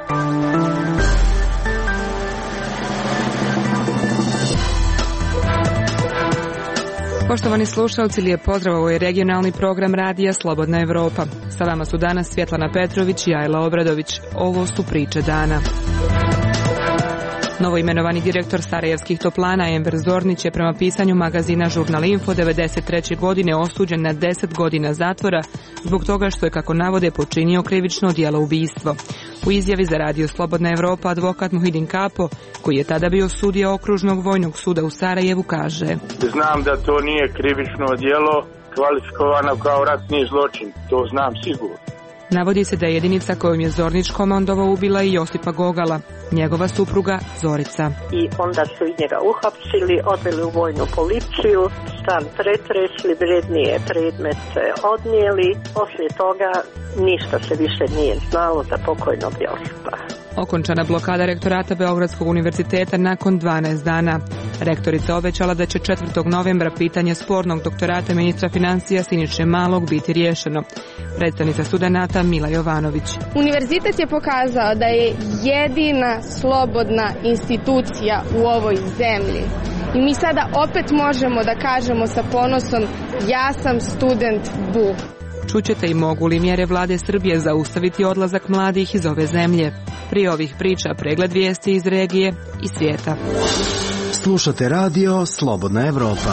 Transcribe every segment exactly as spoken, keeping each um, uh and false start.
Poštovani slušalci, lijep pozdrav, ovo je regionalni program Radija Slobodna Evropa. Sa vama su danas Svjetlana Petrović i Ajla Obradović. Ovo su priče dana. Novoimenovani direktor Sarajevskih toplana Enver Zornić je prema pisanju magazina Žurnal Info devedeset treće godine osuđen na deset godina zatvora zbog toga što je, kako navode, počinio krivično djelo ubistvo. U izjavi za Radio Slobodna Evropa advokat Muhidin Kapo, koji je tada bio sudija Okružnog vojnog suda u Sarajevu, kaže: Znam da to nije krivično djelo kvalifikovano kao ratni zločin, to znam sigurno. Navodi se da je jedinica kojom je Zornić komandovao ubila i Josipa Gogala, njegova supruga Zorica. I onda su i njega uhapsili, odveli u vojnu policiju, stan pretresli, vrednije predmete odnijeli. Poslije toga ništa se više nije znalo za pokojnog Josipa. Okončana blokada rektorata Beogradskog univerziteta nakon dvanaest dana. Rektorica obećala da će četvrtog novembra pitanje spornog doktorata ministra financija Siniše Malog biti riješeno. Predstavnica studenata Mila Jovanović. Univerzitet je pokazao da je jedina slobodna institucija u ovoj zemlji. I mi sada opet možemo da kažemo sa ponosom: ja sam student B U. Čućete i mogu li mjere vlade Srbije zaustaviti odlazak mladih iz ove zemlje. Prije ovih priča pregled vijesti iz regije i svijeta. Slušate radio Slobodna Evropa.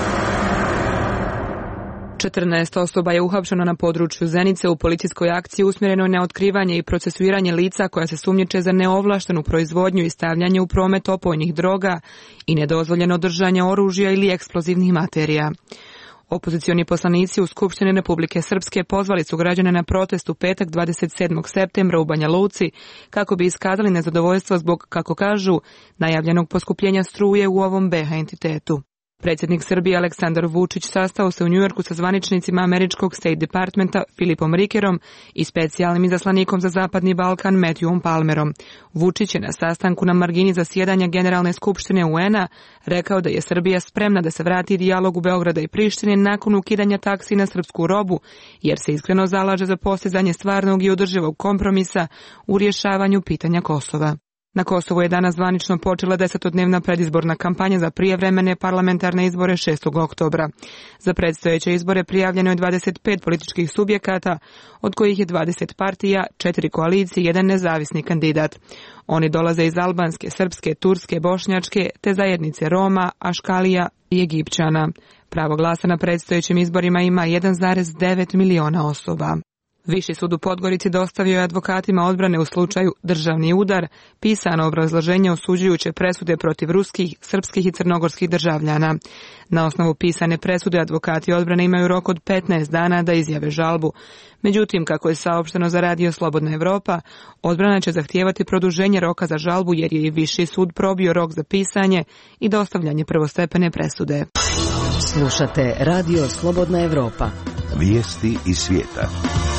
četrnaest osoba je uhapšeno na području Zenice u policijskoj akciji usmjerenoj na otkrivanje i procesuiranje lica koja se sumnjiče za neovlaštenu proizvodnju i stavljanje u promet opojnih droga i nedozvoljeno držanje oružja ili eksplozivnih materija. Opozicioni poslanici u Skupštini Republike Srpske pozvali su građane na protest u petak dvadeset sedmog septembra u Banja Luci kako bi iskazali nezadovoljstvo zbog, kako kažu, najavljenog poskupljenja struje u ovom B iH entitetu. Predsjednik Srbije Aleksandar Vučić sastao se u Njujorku sa zvaničnicima američkog State Departmenta Filipom Rikerom i specijalnim izaslanikom za Zapadni Balkan Matthewom Palmerom. Vučić je na sastanku na margini zasjedanja Generalne skupštine U N-a rekao da je Srbija spremna da se vrati dijalogu Beograda i Prištine nakon ukidanja taksi na srpsku robu, jer se iskreno zalaže za postizanje stvarnog i održivog kompromisa u rješavanju pitanja Kosova. Na Kosovu je danas zvanično počela desetodnevna predizborna kampanja za prijevremene parlamentarne izbore šestog oktobra. Za predstojeće izbore prijavljeno je dvadeset pet političkih subjekata, od kojih je dvadeset partija, četiri koalicije i jedan nezavisni kandidat. Oni dolaze iz albanske, srpske, turske, bošnjačke te zajednice Roma, Aškalija i Egipćana. Pravo glasa na predstojećim izborima ima jedan zarez devet miliona osoba. Viši sud u Podgorici dostavio je advokatima odbrane u slučaju državni udar pisano obrazloženje osuđujuće presude protiv ruskih, srpskih i crnogorskih državljana. Na osnovu pisane presude advokati odbrane imaju rok od petnaest dana da izjave žalbu. Međutim, kako je saopšteno za Radio Slobodna Evropa, odbrana će zahtijevati produženje roka za žalbu jer je i Viši sud probio rok za pisanje i dostavljanje prvostepene presude. Slušate Radio Slobodna Evropa. Vijesti iz svijeta.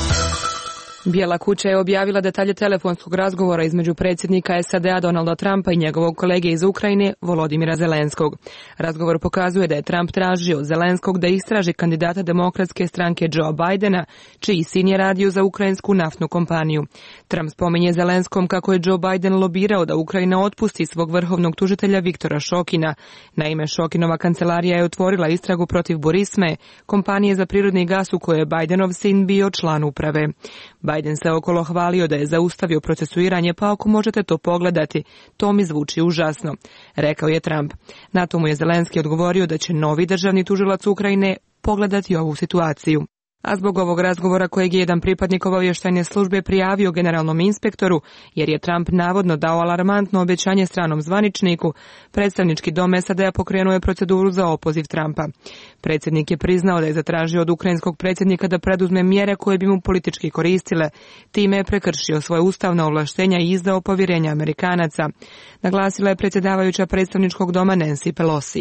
Bijela kuća je objavila detalje telefonskog razgovora između predsjednika S A D-a Donalda Trumpa i njegovog kolege iz Ukrajine Volodimira Zelenskog. Razgovor pokazuje da je Trump tražio od Zelenskog da istraži kandidata demokratske stranke Joe Bidena, čiji sin je radio za ukrajinsku naftnu kompaniju. Trump spominje Zelenskom kako je Joe Biden lobirao da Ukrajina otpusti svog vrhovnog tužitelja Viktora Šokina. Naime, Šokinova kancelarija je otvorila istragu protiv Burisme, kompanije za prirodni gas u kojoj je Bidenov sin bio član uprave. Biden se okolo hvalio da je zaustavio procesuiranje, pa ako možete to pogledati, to mi zvuči užasno, rekao je Trump. Na to mu je Zelenski odgovorio da će novi državni tužilac Ukrajine pogledati ovu situaciju. A zbog ovog razgovora kojeg je jedan pripadnik obavještajne službe prijavio generalnom inspektoru, jer je Trump navodno dao alarmantno obećanje stranom zvaničniku, predstavnički dom S A D-a pokrenuo je proceduru za opoziv Trumpa. Predsjednik je priznao da je zatražio od ukrajinskog predsjednika da preduzme mjere koje bi mu politički koristile. Time je prekršio svoje ustavna ovlaštenja i izdao povjerenja Amerikanaca, naglasila je predsjedavajuća predstavničkog doma Nancy Pelosi.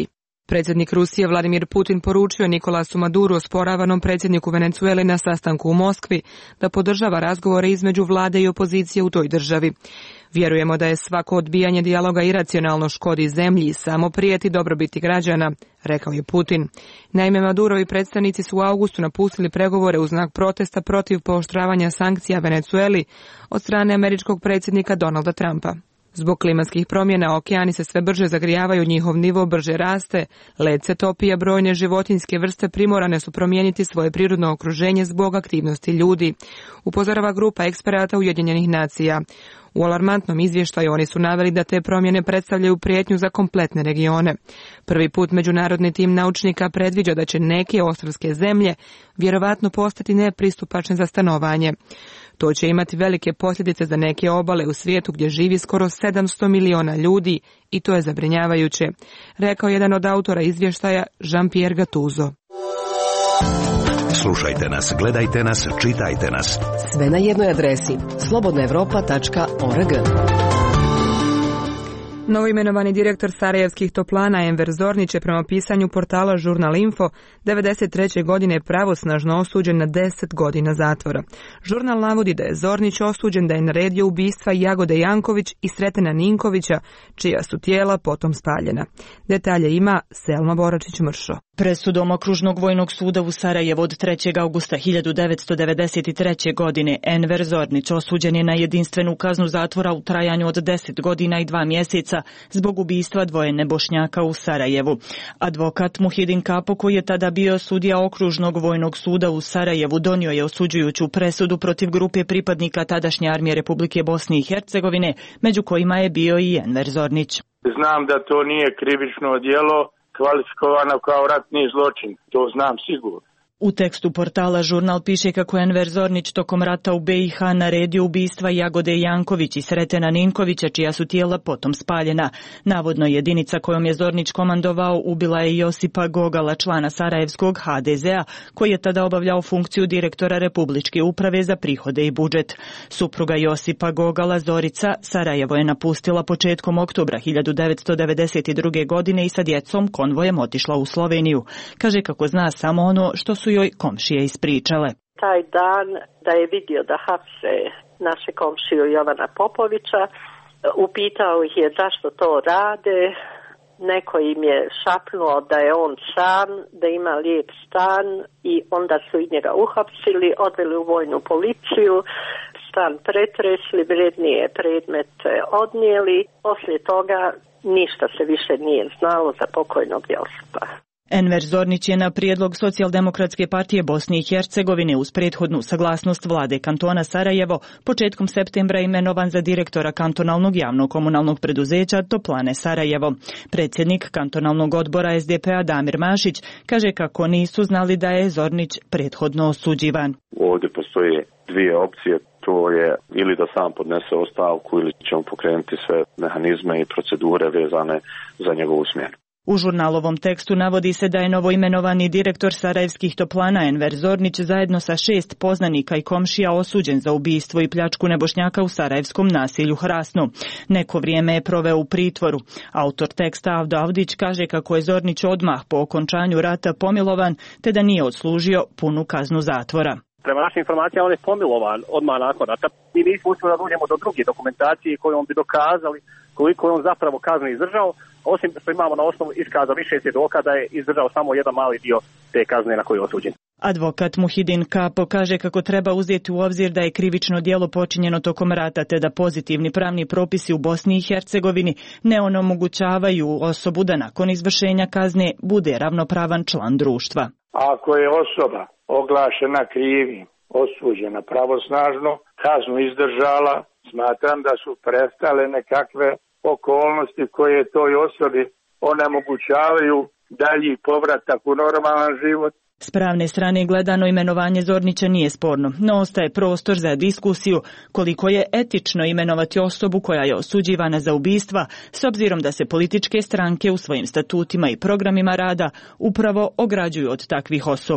Predsjednik Rusije Vladimir Putin poručio Nikolasu Maduru, osporavanom predsjedniku Venezuele na sastanku u Moskvi, da podržava razgovore između vlade i opozicije u toj državi. Vjerujemo da je svako odbijanje dijaloga iracionalno, škodi zemlji i samo prijeti dobrobiti građana, rekao je Putin. Naime, Madurovi predstavnici su u augustu napustili pregovore u znak protesta protiv pooštravanja sankcija Venezueli od strane američkog predsjednika Donalda Trumpa. Zbog klimatskih promjena okeani se sve brže zagrijavaju, njihov nivo brže raste, led se topi, a brojne životinjske vrste primorane su promijeniti svoje prirodno okruženje zbog aktivnosti ljudi, upozorava grupa eksperata Ujedinjenih nacija. U alarmantnom izvještaju oni su naveli da te promjene predstavljaju prijetnju za kompletne regione. Prvi put međunarodni tim naučnika predviđa da će neke ostrvske zemlje vjerovatno postati nepristupačne za stanovanje. To će imati velike posljedice za neke obale u svijetu gdje živi skoro sedamsto miliona ljudi i to je zabrinjavajuće, rekao jedan od autora izvještaja Jean-Pierre Gattuso. Slušajte nas, gledajte nas, čitajte nas. Sve na jednoj adresi slobodna europa tačka org. Novoimenovani direktor Sarajevskih toplana Enver Zornić je prema pisanju portala Žurnal Info devedeset treće godine pravosnažno osuđen na deset godina zatvora. Žurnal navodi da je Zornić osuđen da je naredio ubistva Jagode Janković i Sretena Ninkovića, čija su tijela potom spaljena. Detalje ima Selma Boračić-Mršo. Presudom Okružnog vojnog suda u Sarajevu od trećeg augusta hiljadu devetsto devedeset treće. godine Enver Zornić osuđen je na jedinstvenu kaznu zatvora u trajanju od deset godina i dva mjeseca zbog ubistva dvoje Bošnjaka u Sarajevu. Advokat Muhidin Kapo, koji je tada bio sudija Okružnog vojnog suda u Sarajevu, donio je osuđujuću presudu protiv grupe pripadnika tadašnje armije Republike Bosne i Hercegovine, među kojima je bio i Enver Zornić. Znam da to nije krivično djelo kvalifikovano kao ratni zločin, to znam sigurno. U tekstu portala Žurnal piše kako je Enver Zornić tokom rata u B i H naredio ubistva Jagode Janković i Sretena Ninkovića, čija su tijela potom spaljena. Navodno jedinica kojom je Zornić komandovao ubila je Josipa Gogala, člana Sarajevskog H D Z a, koji je tada obavljao funkciju direktora Republičke uprave za prihode i budžet. Supruga Josipa Gogala, Zorica, Sarajevo je napustila početkom oktobra hiljadu devetsto devedeset druge. godine i sa djecom konvojem otišla u Sloveniju. Kaže kako zna samo ono što su joj komšije ispričale. Taj dan da je vidio da hapse naše komšiju Jovana Popovića, upitao ih je zašto to rade, neko im je šapnuo da je on sam, da ima lijep stan i onda su i njega uhapsili, odveli u vojnu policiju, stan pretresli, vrijednije predmete odnijeli, poslije toga ništa se više nije znalo za pokojnog Josipa. Enver Zornić je na prijedlog Socijaldemokratske partije Bosne i Hercegovine uz prethodnu saglasnost vlade kantona Sarajevo početkom septembra imenovan za direktora kantonalnog javnog komunalnog preduzeća Toplane Sarajevo. Predsjednik kantonalnog odbora S D P a Damir Mašić kaže kako nisu znali da je Zornić prethodno osuđivan. Ovdje postoje dvije opcije. To je ili da sam podnese ostavku ili ćemo pokrenuti sve mehanizme i procedure vezane za njegovu smjenu. U žurnalovom tekstu navodi se da je novoimenovani direktor Sarajevskih toplana Enver Zornić zajedno sa šest poznanika i komšija osuđen za ubistvo i pljačku Nebošnjaka u sarajevskom naselju Hrasnu. Neko vrijeme je proveo u pritvoru. Autor teksta Avdo Avdić kaže kako je Zornić odmah po okončanju rata pomilovan te da nije odslužio punu kaznu zatvora. Prema našim informacijama on je pomilovan odmah nakon rata i nismo uspjeli da dođemo do druge dokumentacije kojom bi dokazali koliko je on zapravo kaznu izdržao, osim što imamo na osnovu iskaza više svjedoka da je izdržao samo jedan mali dio te kazne na koju je osuđen. Advokat Muhidin Kapo kaže kako treba uzeti u obzir da je krivično djelo počinjeno tokom rata te da pozitivni pravni propisi u Bosni i Hercegovini ne onemogućavaju osobu da nakon izvršenja kazne bude ravnopravan član društva. Ako je osoba oglašena krivim, osuđena pravosnažno, kaznu izdržala, smatram da su prestale nekakve okolnosti koje toj osobi onemogućavaju dalji povratak u normalan život. S pravne strane gledano imenovanje Zornića nije sporno, no ostaje prostor za diskusiju koliko je etično imenovati osobu koja je osuđivana za ubistva, s obzirom da se političke stranke u svojim statutima i programima rada upravo ograđuju od takvih osoba.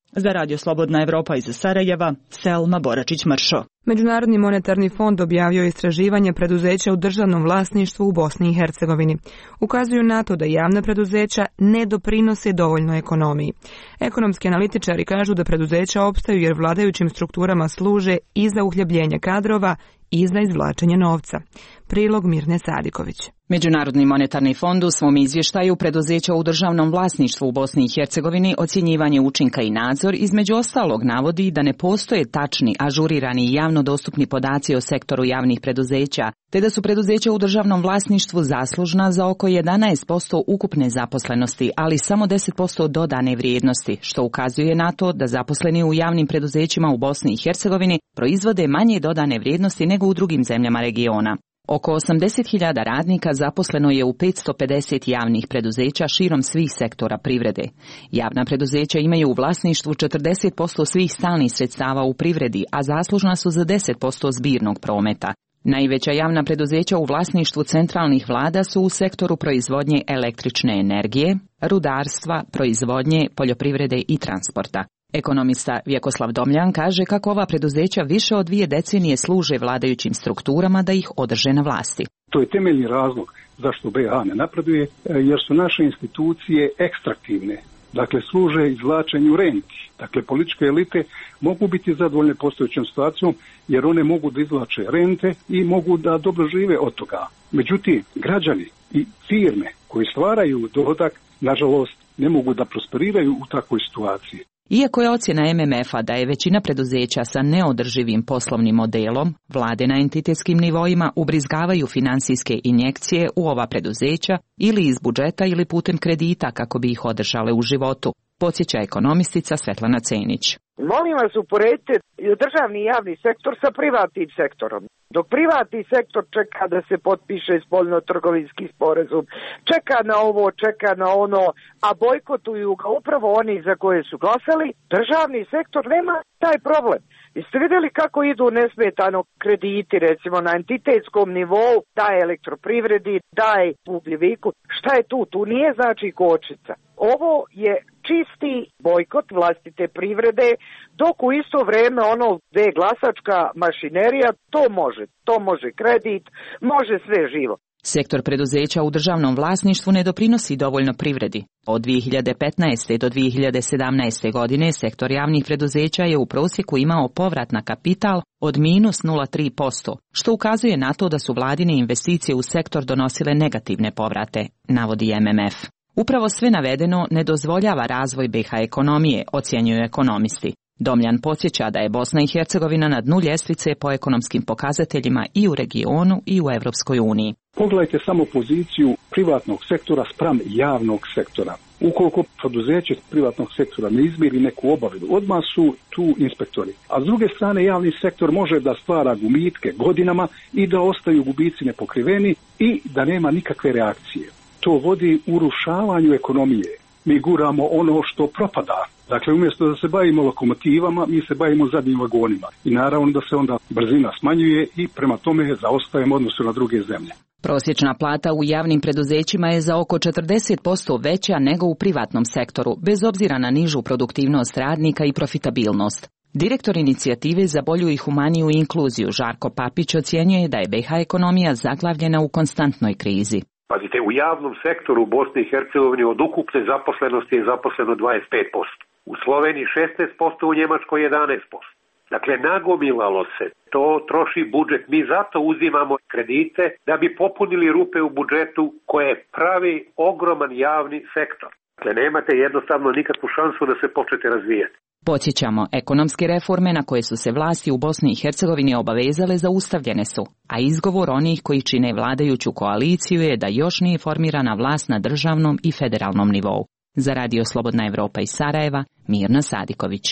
Za Radio Slobodna Evropa iz Sarajeva, Selma Boračić-Mršo. Međunarodni monetarni fond objavio istraživanje preduzeća u državnom vlasništvu u Bosni i Hercegovini. Ukazuju na to da javna preduzeća ne doprinose dovoljno ekonomiji. Ekonomski analitičari kažu da preduzeća opstaju jer vladajućim strukturama služe i za uhljebljenje kadrova i za izvlačenje novca. Prilog Mirne Sadiković. Međunarodni monetarni fond u svom izvještaju preduzeća u državnom vlasništvu u Bosni i Hercegovini ocjenjivanje učinka i nadzor između ostalog navodi da ne postoje tačni, ažurirani i javno dostupni podaci o sektoru javnih preduzeća, te da su preduzeća u državnom vlasništvu zaslužna za oko jedanaest posto ukupne zaposlenosti, ali samo deset posto dodane vrijednosti, što ukazuje na to da zaposleni u javnim preduzećima u Bosni i Hercegovini proizvode manje dodane vrijednosti nego u drugim zemljama regiona. Oko osamdeset hiljada radnika zaposleno je u petsto pedeset javnih preduzeća širom svih sektora privrede. Javna preduzeća imaju u vlasništvu četrdeset posto svih stalnih sredstava u privredi, a zaslužna su za deset posto zbirnog prometa. Najveća javna preduzeća u vlasništvu centralnih vlada su u sektoru proizvodnje električne energije, rudarstva, proizvodnje, poljoprivrede i transporta. Ekonomista Vjekoslav Domljan kaže kako ova preduzeća više od dvije decenije služe vladajućim strukturama da ih održe na vlasti. To je temeljni razlog zašto B iH ne napreduje, jer su naše institucije ekstraktivne. Dakle, služe izvlačenju renti. Dakle, političke elite mogu biti zadovoljne postojećom situacijom jer one mogu da izvlače rente i mogu da dobro žive od toga. Međutim, građani i firme koji stvaraju dohodak, nažalost, ne mogu da prosperiraju u takvoj situaciji. Iako je ocjena M M F-a da je većina preduzeća sa neodrživim poslovnim modelom, vlade na entitetskim nivoima ubrizgavaju financijske injekcije u ova preduzeća ili iz budžeta ili putem kredita kako bi ih održale u životu, podsjeća ekonomistica Svetlana Cenić. Molim vas, uporedite državni javni sektor sa privatnim sektorom. Dok privatni sektor čeka da se potpiše spoljno-trgovinski sporazum, čeka na ovo, čeka na ono, a bojkotuju ga upravo oni za koje su glasali, državni sektor nema taj problem. Jeste vidjeli kako idu nesmetano krediti, recimo na entitetskom nivou, daj elektroprivredi, daj ugljiviku. Šta je tu? Tu nije znači kočnica. Ovo je čisti bojkot vlastite privrede, dok u isto vrijeme ono gdje je glasačka mašinerija, to može. To može kredit, može sve živo. Sektor preduzeća u državnom vlasništvu ne doprinosi dovoljno privredi. Od dvije hiljade petnaeste. do dvije hiljade sedamnaeste. godine sektor javnih preduzeća je u prosjeku imao povrat na kapital od minus nula zarez tri posto, što ukazuje na to da su vladine investicije u sektor donosile negativne povrate, navodi M M F. Upravo sve navedeno ne dozvoljava razvoj B iH ekonomije, ocjenjuju ekonomisti. Domljan podsjeća da je Bosna i Hercegovina na dnu ljestvice po ekonomskim pokazateljima i u regionu i u Evropskoj uniji. Pogledajte samo poziciju privatnog sektora spram javnog sektora. Ukoliko preduzeće privatnog sektora ne izmiri neku obavezu, odmah su tu inspektori. A s druge strane, javni sektor može da stvara gumitke godinama i da ostaju gubici nepokriveni i da nema nikakve reakcije. To vodi urušavanju ekonomije. Mi guramo ono što propada. Dakle, umjesto da se bavimo lokomotivama, mi se bavimo zadnjim vagonima. I naravno da se onda brzina smanjuje i prema tome zaostajemo odnosu na druge zemlje. Prosječna plata u javnim preduzećima je za oko četrdeset posto veća nego u privatnom sektoru, bez obzira na nižu produktivnost radnika i profitabilnost. Direktor inicijative za bolju i humaniju inkluziju Žarko Papić ocjenjuje da je B iH ekonomija zaglavljena u konstantnoj krizi. Pazite, u javnom sektoru u Bosni i Hercegovini od ukupne zaposlenosti je zaposleno dvadeset pet posto. U Sloveniji šesnaest posto, u Njemačkoj jedanaest posto. Dakle, nagomilalo se. To troši budžet. Mi zato uzimamo kredite da bi popunili rupe u budžetu koje pravi ogroman javni sektor. Dakle, nemate jednostavno nikakvu šansu da se počnete razvijati. Podsjećamo, ekonomske reforme na koje su se vlasti u Bosni i Hercegovini obavezale zaustavljene su, a izgovor onih koji čine vladajuću koaliciju je da još nije formirana vlast na državnom i federalnom nivou. Za Radio Slobodna Evropa iz Sarajeva, Mirna Sadiković.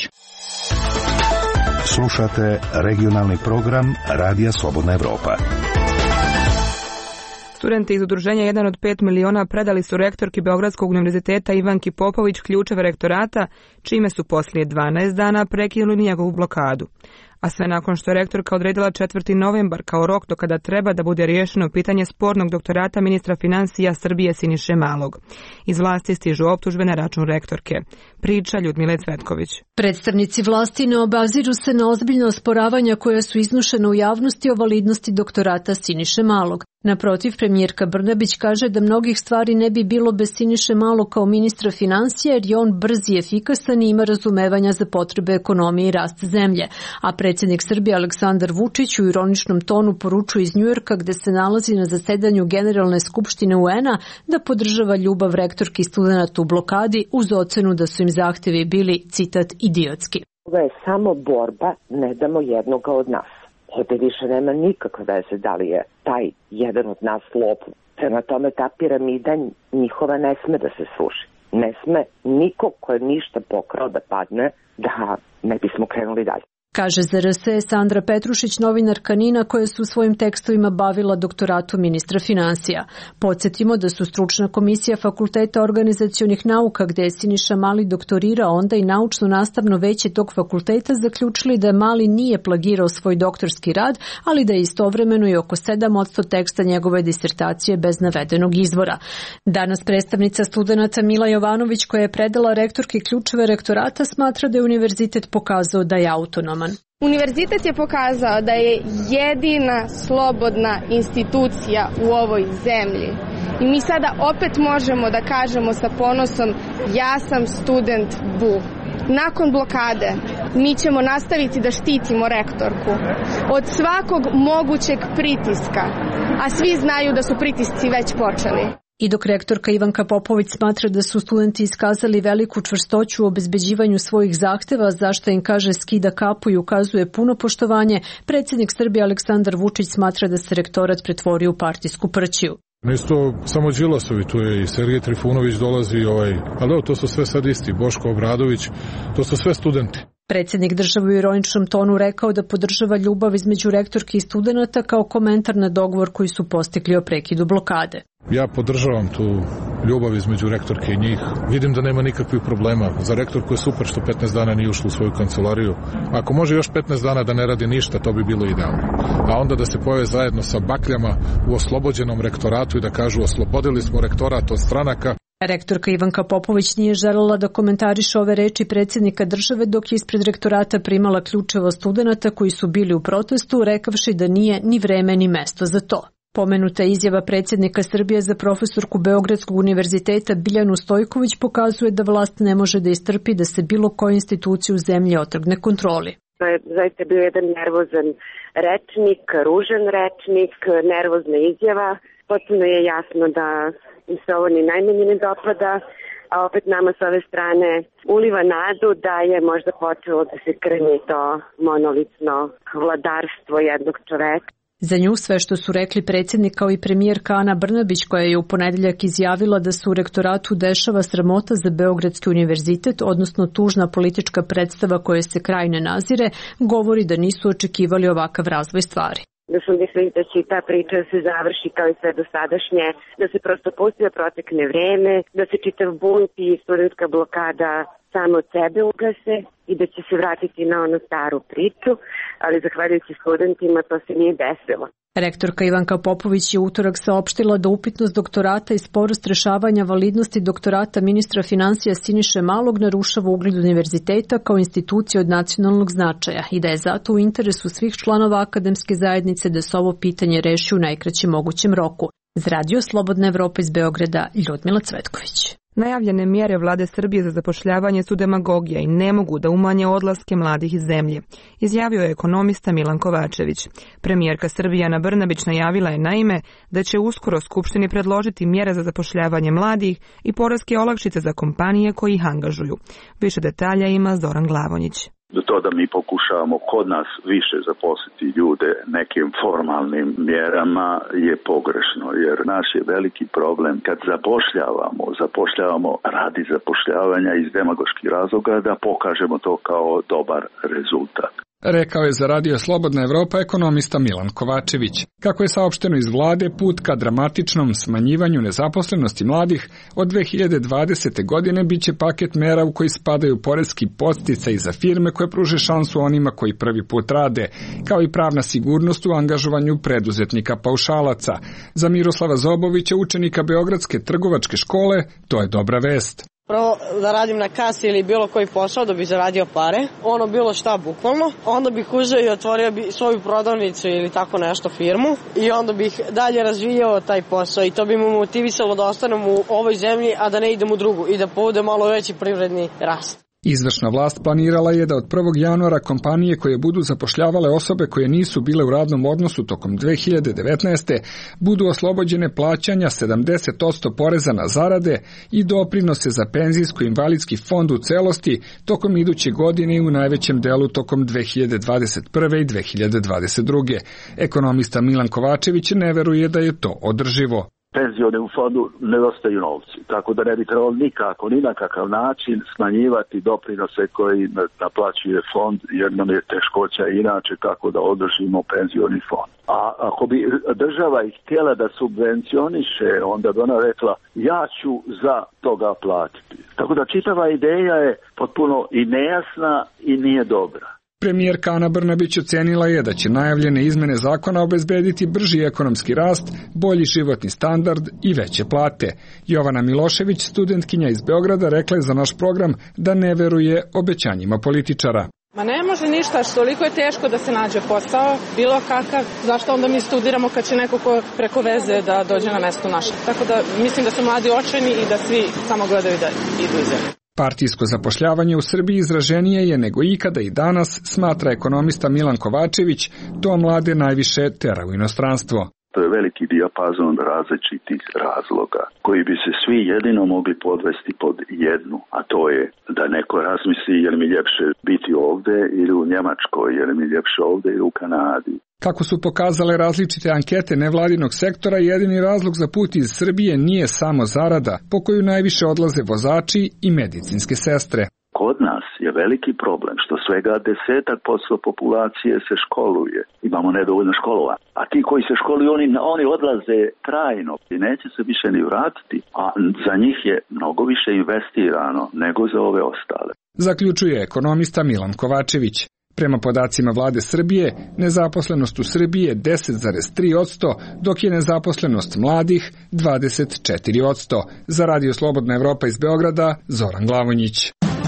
Slušate regionalni program Radija Slobodna Evropa. Studenti iz udruženja jedan od pet miliona predali su rektorki Beogradskog univerziteta Ivanki Popović ključeve rektorata, čime su poslije dvanaest dana prekinuli njegovu blokadu. A sve nakon što je rektorka odredila četvrti novembar kao rok do kada treba da bude riješeno pitanje spornog doktorata ministra financija Srbije Siniše Malog. Iz vlasti stižu optužbe na račun rektorke. Priča Ljudmile Cvetković. Predstavnici vlasti ne obaziru se na ozbiljna osporavanja koja su iznušena u javnosti o validnosti doktorata Siniše Malog. Naprotiv, premijerka Brnabić kaže da mnogih stvari ne bi bilo bez Siniše Malog kao ministra financija, jer je on brz i efikasan i ima razumevanja za potrebe ekonomije i rast zemlje. A predsjednik Srbije Aleksandar Vučić u ironičnom tonu poručuje iz Njujorka, gde se nalazi na zasedanju Generalne skupštine U N-a, da podržava ljubav rektorki i studenata u blokadi uz ocenu da su im zahtevi bili, citat, idiotski. Ovo je samo borba, ne damo jednoga od nas. Ovdje više nema nikakve veze da li je taj jedan od nas lopov. Prema tome ta piramida njihova ne sme da se sruši. Ne sme niko ko je ništa pokrao da padne, da ne bismo krenuli dalje. Kaže za R S Sandra Petrušić, novinarka NIN-a koja se u svojim tekstovima bavila doktoratom ministra financija. Podsjetimo da su stručna komisija Fakulteta organizacionih nauka, gde je Siniša Mali doktorirao, onda i naučno-nastavno veće tog fakulteta zaključili da Mali nije plagirao svoj doktorski rad, ali da je istovremeno i oko sedam posto teksta njegove disertacije bez navedenog izvora. Danas predstavnica studenata Mila Jovanović, koja je predala rektorki ključeve rektorata, smatra da je univerzitet pokazao da je autonoman. Univerzitet je pokazao da je jedina slobodna institucija u ovoj zemlji. I mi sada opet možemo da kažemo sa ponosom: ja sam student B U. Nakon blokade mi ćemo nastaviti da štitimo rektorku od svakog mogućeg pritiska, a svi znaju da su pritisci već počeli. I dok rektorka Ivanka Popović smatra da su studenti iskazali veliku čvrstoću u obezbeđivanju svojih zahteva, zašto im kaže skida kapu i ukazuje puno poštovanje, predsjednik Srbije Aleksandar Vučić smatra da se rektorat pretvori u partijsku prćiju. Nisu to samo Đilasovi, tu je i Sergej Trifunović dolazi, ovaj, ali evo, to su sve sad isti, Boško Obradović, to su sve studenti. Predsjednik države u ironičnom tonu rekao da podržava ljubav između rektorki i studenata kao komentar na dogovor koji su postigli o prekidu blokade. Ja podržavam tu ljubav između rektorke i njih. Vidim da nema nikakvih problema. Za rektorku je super što petnaest dana nije ušla u svoju kancelariju. Ako može još petnaest dana da ne radi ništa, to bi bilo idealno. A onda da se pojave zajedno sa bakljama u oslobođenom rektoratu i da kažu: oslobodili smo rektorat od stranaka. Rektorka Ivanka Popović nije želela da komentariše ove reči predsjednika države dok je ispred rektorata primala ključeva studenata koji su bili u protestu, rekavši da nije ni vreme ni mesto za to. Pomenuta izjava predsjednika Srbije za profesorku Beogradskog univerziteta Biljanu Stojković pokazuje da vlast ne može da istrpi da se bilo koja institucija u zemlji otrgne kontroli. To je zaista bio jedan nervozan rečnik, ružan rečnik, nervozna izjava. Potpuno je jasno da se ovo ni najmanje ne dopada, a opet nama s ove strane uliva nadu da je možda počelo da se krni to monolitno vladarstvo jednog čoveka. Za nju sve što su rekli predsjednik kao i premijerka Ana Brnabić, koja je u ponedeljak izjavila da se u rektoratu dešava sramota za Beogradski univerzitet, odnosno tužna politička predstava koje se kraj ne nazire, govori da nisu očekivali ovakav razvoj stvari. Da su mislili da će ta priča se završi kao i sve dosadašnje, da se prosto pusti da protekne vreme, da se čitav bunt i studentska blokada samo od sebe ugase i da će se vratiti na onu staru priču, ali zahvaljujući studentima to se nije desilo. Rektorka Ivanka Popović je utorak saopštila da upitnost doktorata i sporost rešavanja validnosti doktorata ministra financija Siniše Malog narušava ugled univerziteta kao institucije od nacionalnog značaja i da je zato u interesu svih članova akademske zajednice da se ovo pitanje reši u najkraćem mogućem roku. Za Radio Slobodna Evropa iz Beograda, Ljudmila Cvetković. Najavljene mjere vlade Srbije za zapošljavanje su demagogija i ne mogu da umanje odlaske mladih iz zemlje, izjavio je ekonomista Milan Kovačević. Premijerka Srbije Ana Brnabić najavila je naime da će uskoro Skupštini predložiti mjere za zapošljavanje mladih i poreske olakšice za kompanije koji ih angažuju. Više detalja ima Zoran Glavonjić. To da mi pokušavamo kod nas više zaposliti ljude nekim formalnim mjerama je pogrešno, jer naš je veliki problem kad zapošljavamo, zapošljavamo radi zapošljavanja iz demagoških razloga da pokažemo to kao dobar rezultat. Rekao je za Radio Slobodna Evropa ekonomista Milan Kovačević. Kako je saopšteno iz vlade, put ka dramatičnom smanjivanju nezaposlenosti mladih od dve hiljade dvadesete. godine biće paket mera u koji spadaju poreski podsticaji za firme koje pruže šansu onima koji prvi put rade, kao i pravna sigurnost u angažovanju preduzetnika paušalaca. Za Miroslava Zobovića, učenika Beogradske trgovačke škole, to je dobra vest. Prvo da radim na kasi ili bilo koji posao da bi zaradio pare, ono bilo šta bukvalno, onda bih uzeo i otvorio bi svoju prodavnicu ili tako nešto firmu i onda bih dalje razvijao taj posao i to bi mu motivisalo da ostanem u ovoj zemlji, a da ne idem u drugu i da povode malo veći privredni rast. Izvršna vlast planirala je da od prvog januara kompanije koje budu zapošljavale osobe koje nisu bile u radnom odnosu tokom dve hiljade devetnaeste. budu oslobođene plaćanja sedamdeset posto poreza na zarade i doprinose za penzijsko-invalidski fond u celosti tokom iduće godine i u najvećem delu tokom dve hiljade dvadeset prve. i dve hiljade dvadeset druge. Ekonomista Milan Kovačević ne veruje da je to održivo. Penzione u fondu nedostaju novci, tako da ne bi trebalo nikako, ni na kakav način smanjivati doprinose koji naplaćuje fond, jer nam je teškoća inače kako da održimo penzioni fond. A ako bi država ih htjela da subvencioniše, onda bi ona rekla ja ću za toga platiti. Tako da čitava ideja je potpuno i nejasna i nije dobra. Premijerka Ana Brnabić ocenila je da će najavljene izmene zakona obezbediti brži ekonomski rast, bolji životni standard i veće plate. Jovana Milošević, studentkinja iz Beograda, rekla je za naš program da ne veruje obećanjima političara. Ma ne može ništa, što toliko je teško da se nađe posao, bilo kakav, zašto onda mi studiramo kad će neko ko preko veze da dođe na mesto naše. Tako da mislim da su mladi očajni i da svi samo gledaju da idu iz zemlje. Partijsko zapošljavanje u Srbiji izraženije je nego ikada i danas, smatra ekonomista Milan Kovačević, to mlade najviše tera u inostranstvo. To je veliki dijapazon različitih razloga, koji bi se svi jedino mogli podvesti pod jednu, a to je da neko razmisli je li mi ljepše biti ovde ili u Njemačkoj, je li mi ljepše ovde ili u Kanadi. Kako su pokazale različite ankete nevladinog sektora, jedini razlog za put iz Srbije nije samo zarada, po koju najviše odlaze vozači i medicinske sestre. Kod nas je veliki problem što svega desetak posto populacije se školuje. Imamo nedovoljno školova. A ti koji se školuju, oni, oni odlaze trajno i neće se više ni vratiti. A za njih je mnogo više investirano nego za ove ostale. Zaključuje ekonomista Milan Kovačević. Prema podacima vlade Srbije, nezaposlenost u Srbiji je deset zarez tri posto, dok je nezaposlenost mladih dvadeset četiri posto. Za Radio Slobodna Evropa iz Beograda, Zoran Glavonjić.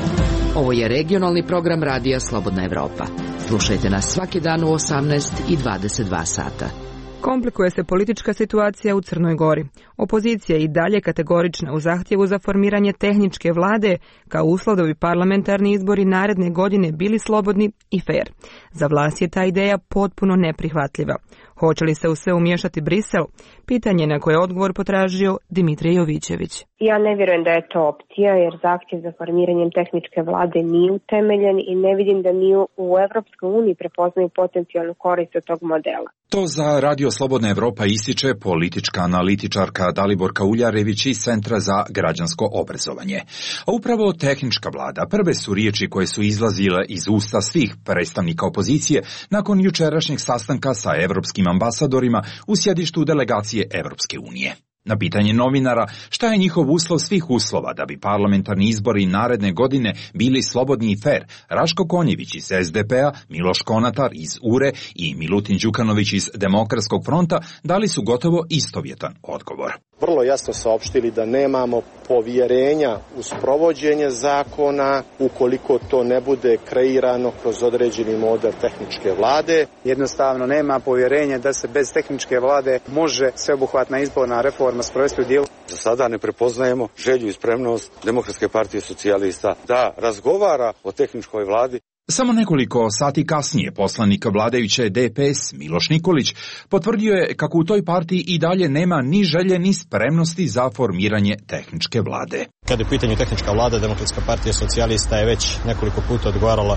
Ovo je regionalni program Radija Slobodna Evropa. Slušajte nas svaki dan u osamnaest i dvadeset dva sata. Komplikuje se politička situacija u Crnoj Gori. Opozicija je i dalje kategorična u zahtjevu za formiranje tehničke vlade kao uslov da bi parlamentarni izbori naredne godine bili slobodni i fer. Za vlast je ta ideja potpuno neprihvatljiva. Hoće li se u sve umiješati Brisel? Pitanje na koje je odgovor potražio Dimitrij Jovićević. Ja ne vjerujem da je to opcija, jer zahtjev za formiranjem tehničke vlade nije utemeljen i ne vidim da mi u Evropskoj uniji prepoznaju potencijalnu korist od tog modela. To za Radio Slobodna Evropa ističe politička analitičarka Daliborka Uljarević iz Centra za građansko obrazovanje. A upravo tehnička vlada prve su riječi koje su izlazile iz usta svih predstavnika opozicije nakon jučerašnjeg sastanka sa evropskim ambasadorima u sjedištu delegacije Evropske unije. Na pitanje novinara šta je njihov uslov svih uslova da bi parlamentarni izbori naredne godine bili slobodni i fer, Raško Konjević iz es de pe a, Miloš Konatar iz U R E i Milutin Đukanović iz Demokratskog fronta dali su gotovo istovjetan odgovor. Vrlo jasno saopštili da nemamo povjerenja u sprovođenje zakona ukoliko to ne bude kreirano kroz određeni model tehničke vlade. Jednostavno nema povjerenja da se bez tehničke vlade može sveobuhvatna izborna reforma sprovesti u djelo. Za sada ne prepoznajemo želju i spremnost Demokratske partije socijalista da razgovara o tehničkoj vladi. Samo nekoliko sati kasnije poslanik vladajuće de pe es Miloš Nikolić potvrdio je kako u toj partiji i dalje nema ni želje ni spremnosti za formiranje tehničke vlade. Kada je u pitanju tehnička vlada, Demokratska partija socijalista je već nekoliko puta odgovarala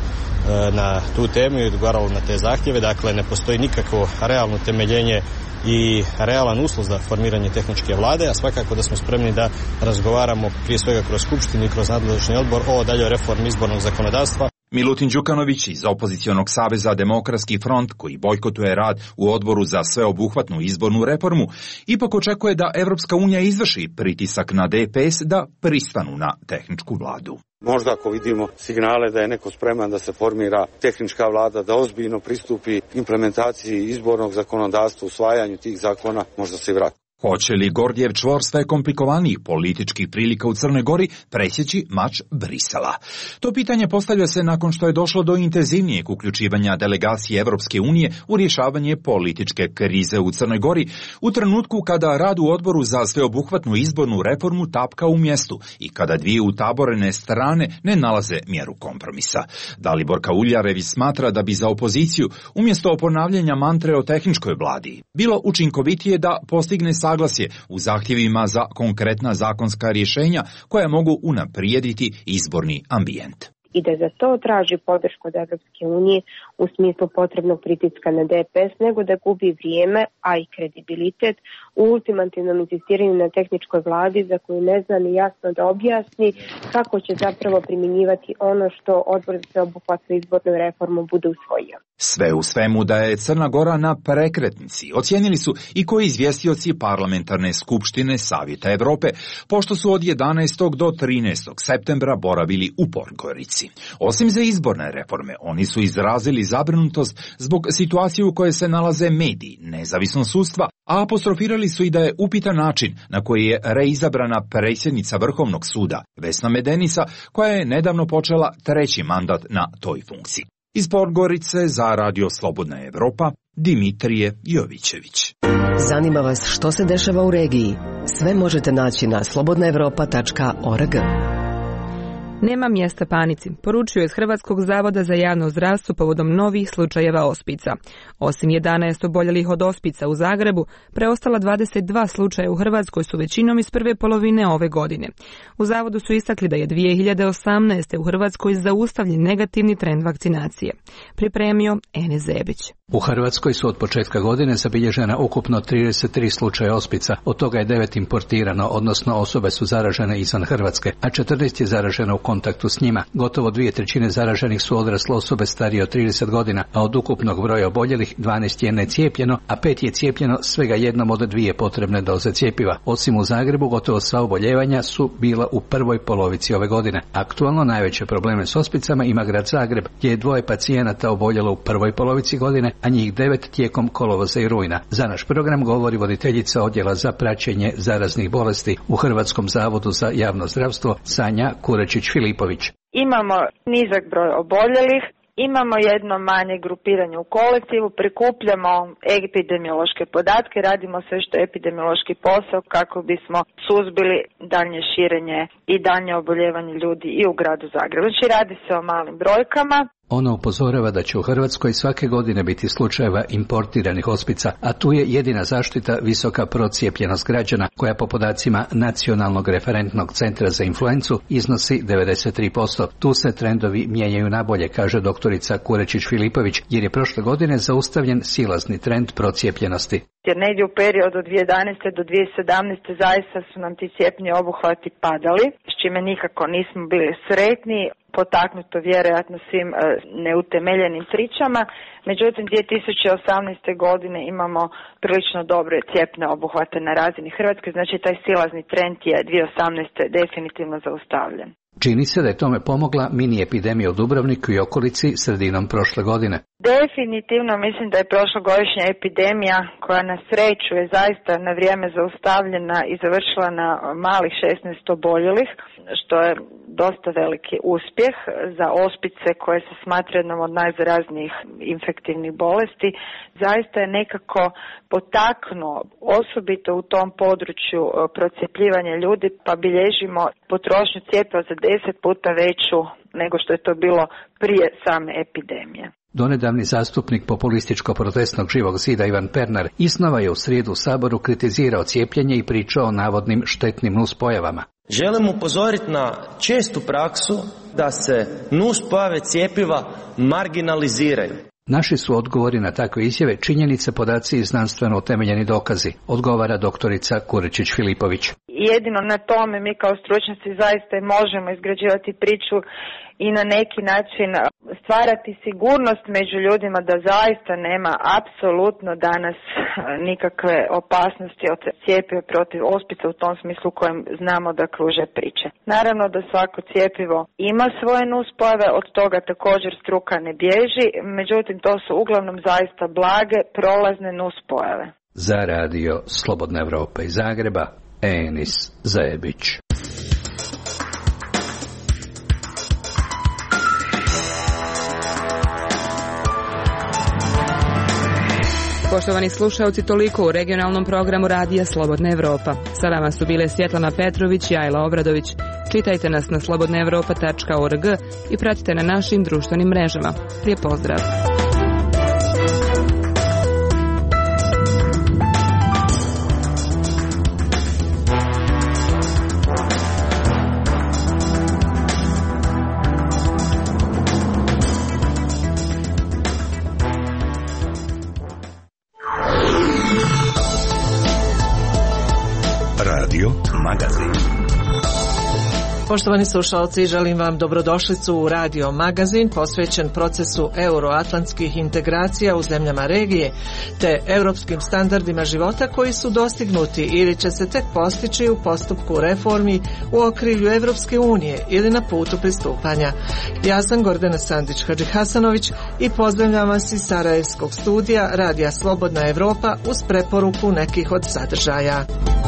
na tu temu i odgovarala na te zahtjeve, dakle ne postoji nikakvo realno temeljenje i realan uslov za formiranje tehničke vlade, a svakako da smo spremni da razgovaramo prije svega kroz skupštinu i kroz nadležni odbor o daljoj reformi izbornog zakonodavstva. Milutin Đukanović iz opozicionog saveza Demokratski front, koji bojkotuje rad u odboru za sveobuhvatnu izbornu reformu, ipak očekuje da Evropska unija izvrši pritisak na D P S da pristanu na tehničku vladu. Možda ako vidimo signale da je neko spreman da se formira tehnička vlada, da ozbiljno pristupi implementaciji izbornog zakonodavstva, usvajanju tih zakona, možda se i vrati. Hoće li Gordijev čvor sve komplikovanijih političkih prilika u Crnoj Gori presjeći mač Brisela? To pitanje postavlja se nakon što je došlo do intenzivnijeg uključivanja delegacije Evropske unije u rješavanje političke krize u Crnoj Gori, u trenutku kada rad u odboru za sveobuhvatnu izbornu reformu tapka u mjestu i kada dvije utaborene strane ne nalaze mjeru kompromisa. Dalibor Kauljarević smatra da bi za opoziciju, umjesto ponavljanja mantre o tehničkoj vladi, bilo učinkovitije da postigne saglasje u zahtjevima za konkretna zakonska rješenja koja mogu unaprijediti izborni ambijent. I da za to traži podršku od Evropske unije u smislu potrebnog pritiska na D P S, nego da gubi vrijeme, a i kredibilitet u ultimativnom insistiranju na tehničkoj vladi za koju ne zna ni jasno da objasni kako će zapravo primjenjivati ono što Odbor za sveobuhvatnu izbornu reformu bude usvojio. Sve u svemu da je Crna Gora na prekretnici ocijenili su i koji izvjestioci parlamentarne skupštine Savjeta Evrope, pošto su od jedanaestog do trinaestog septembra boravili u Podgorici. Osim za izborne reforme, oni su izrazili zabrinutost zbog situacije u kojoj se nalaze mediji, nezavisno sudstva, a apostrofirali su i da je upitan način na koji je reizabrana predsjednica Vrhovnog suda, Vesna Medenica, koja je nedavno počela treći mandat na toj funkciji. Iz Podgorice za Radio Slobodna Evropa, Dimitrije Jovićević. Zanima vas što se dešava u regiji? Sve možete naći na slobodna evropa tačka org. Nema mjesta panici, poručuje iz Hrvatskog zavoda za javno zdravstvo povodom novih slučajeva ospica. Osim jedanaest oboljelih od ospica u Zagrebu, preostala dvadeset dva slučaja u Hrvatskoj su većinom iz prve polovine ove godine. U zavodu su istakli da je dvije hiljade osamnaeste. u Hrvatskoj zaustavljen negativni trend vakcinacije. Pripremio Ene Zebić. U Hrvatskoj su od početka godine zabilježena ukupno trideset tri slučaja ospica, od toga je devet importirano, odnosno osobe su zaražene izvan Hrvatske, a četrnaest je zaraženo u kontaktu s njima. Gotovo dvije trećine zaraženih su odrasle osobe starije od trideset godina, a od ukupnog broja oboljelih dvanaest je necijepljeno, a pet je cijepljeno svega jednom od dvije potrebne doze cjepiva. Osim u Zagrebu, gotovo sva oboljevanja su bila u prvoj polovici ove godine. Aktualno najveće probleme s ospicama ima grad Zagreb, gdje je dvoje pacijenata oboljelo u prvoj polovici godine, a njih devet tijekom kolovoza i rujna. Za naš program govori voditeljica odjela za praćenje zaraznih bolesti u Hrvatskom zavodu za javno zdravstvo Sanja Kurečić-Filipović. Imamo nizak broj oboljelih, imamo jedno manje grupiranje u kolektivu, prikupljamo epidemiološke podatke, radimo sve što je epidemiološki posao kako bismo suzbili daljnje širenje i daljnje oboljevanje ljudi i u gradu Zagrebu. Znači radi se o malim brojkama. Ona upozorava da će u Hrvatskoj svake godine biti slučajeva importiranih ospica, a tu je jedina zaštita visoka procijepljenost građana, koja po podacima Nacionalnog referentnog centra za influencu iznosi devedeset tri posto. Tu se trendovi mijenjaju nabolje, kaže doktorica Kurečić-Filipović, jer je prošle godine zaustavljen silazni trend procijepljenosti. Jer negdje u periodu od dvije hiljade jedanaeste do dvije hiljade sedamnaeste zaista su nam ti cijepni obuhvati padali, s čime nikako nismo bili sretni, potaknuto vjerojatno svim e, neutemeljenim pričama. Međutim, dvije tisuće osamnaeste. godine imamo prilično dobre cijepne obuhvate na razini Hrvatske, znači taj silazni trend je dvije hiljade osamnaeste. definitivno zaustavljen. Čini se da je tome pomogla mini epidemija u Dubrovniku i okolici sredinom prošle godine. Definitivno mislim da je prošlogodišnja epidemija, koja na sreću je zaista na vrijeme zaustavljena i završila na malih šesnaest oboljelih, što je dosta veliki uspjeh za ospice koje se smatra jednom od najzaraznijih infektivnih bolesti. Zaista je nekako potaknuo, osobito u tom području procjepljivanja ljudi, pa bilježimo potrošnju cjepiva za deset puta veću nego što je to bilo prije same epidemije. Donedavni zastupnik populističko-protestnog Živog zida Ivan Pernar iznova je u srijedu u Saboru kritizirao cijepljenje i pričao o navodnim štetnim nuspojavama. Želim upozoriti na čestu praksu da se nuspojave cjepiva marginaliziraju. Naši su odgovori na takve izjave činjenice, podaci i znanstveno utemeljeni dokazi, odgovara doktorica Kurečić-Filipović. Jedino na tome mi kao stručnjaci zaista možemo izgrađivati priču i na neki način stvarati sigurnost među ljudima da zaista nema apsolutno danas nikakve opasnosti od cjepiva protiv ospica u tom smislu kojem znamo da kruže priče. Naravno da svako cjepivo ima svoje nuspojave, od toga također struka ne bježi, međutim to su uglavnom zaista blage, prolazne nuspojave. Za radio Slobodna Evropa iz Zagreba, Enis Zajebić. Poštovani slušalci, toliko u regionalnom programu radija Slobodna Evropa. Sa vama su bile Svjetlana Petrović i Ajla Obradović. Čitajte nas na slobodna evropa tačka org i pratite na našim društvenim mrežama. Prije pozdrav! Poštovani slušalci, želim vam dobrodošlicu u Radio Magazin posvećen procesu euroatlantskih integracija u zemljama regije te europskim standardima života koji su dostignuti ili će se tek postići u postupku reformi u okrilju Evropske unije ili na putu pristupanja. Ja sam Gordana Sandić-Hadžihasanović i pozdravljam vas iz Sarajevskog studija Radija Slobodna Evropa uz preporuku nekih od sadržaja.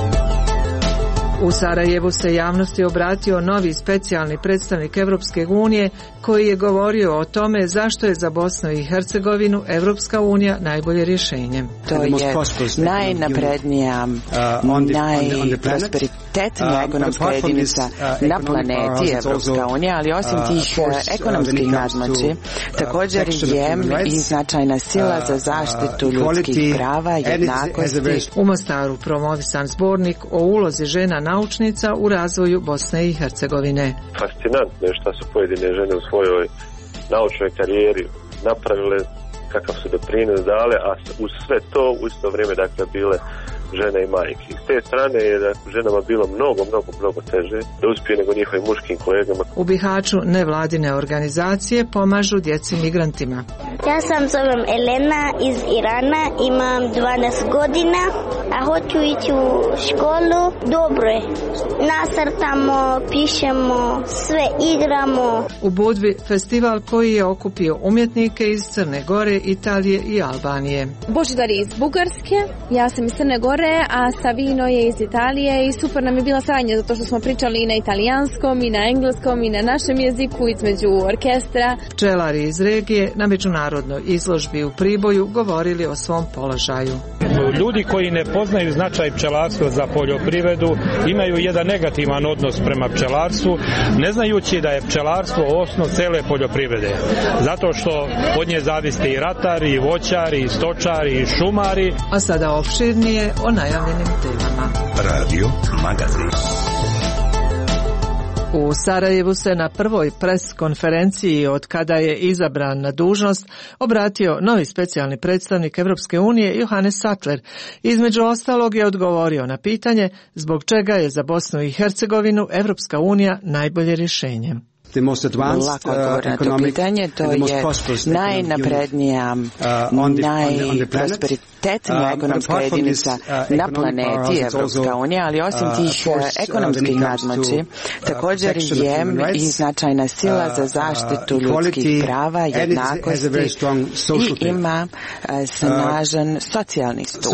U Sarajevu se javnosti obratio novi specijalni predstavnik Evropske unije koji je govorio o tome zašto je za Bosnu i Hercegovinu Evropska unija najbolje rješenje. To je najnaprednija, najprosperitetnija ekonomska jedinica na planeti Evropska unija, ali osim tih ekonomskih nadmoći također je i značajna sila za zaštitu ljudskih prava, jednakosti. U Mostaru promovisan zbornik o ulozi žena naučnica u razvoju Bosne i Hercegovine. Fascinantno je što su pojedine žene u svojoj naučnoj karijeri napravile, kakav su doprinos dale, a uz sve to u isto vrijeme dakle bile žene i majke. S te strane je da ženama bilo mnogo, mnogo, mnogo teže da uspije nego njihovim muškim kolegama. U Bihaću nevladine organizacije pomažu djeci migrantima. Ja sam zovem Elena iz Irana, imam dvanaest godina, a hoću ići u školu. Dobro je, nasrtamo, pišemo, sve igramo. U Budvi festival koji je okupio umjetnike iz Crne Gore, Italije i Albanije. Božidar iz Bugarske, ja sam iz Crne Gore, a Savino je iz Italije i super nam je bila saradnja zato što smo pričali i na italijanskom i na engleskom i na našem jeziku između orkestra. Pčelari iz regije na međunarodnoj izložbi u Priboju govorili o svom položaju. Ljudi koji ne poznaju značaj pčelarstva za poljoprivredu imaju jedan negativan odnos prema pčelarstvu, ne znajući da je pčelarstvo osnov cele poljoprivrede. Zato što od nje zaviste i ratari, i voćari, i stočari, i šumari. A sada opširnije o najavljenim temama. Radio Magazin. U Sarajevu se na prvoj pres konferenciji od kada je izabran na dužnost obratio novi specijalni predstavnik Evropske unije Johannes Sattler. Između ostalog je odgovorio na pitanje zbog čega je za Bosnu i Hercegovinu Evropska unija najbolje rješenje. Lako odgovor na to pitanje, to je najnaprednija, najprosperitetnija ekonomska jedinica na planeti Evropska unija, ali osim tih ekonomskih nadmoći također je i značajna sila za zaštitu ljudskih prava, jednakosti i ima snažan socijalni stup.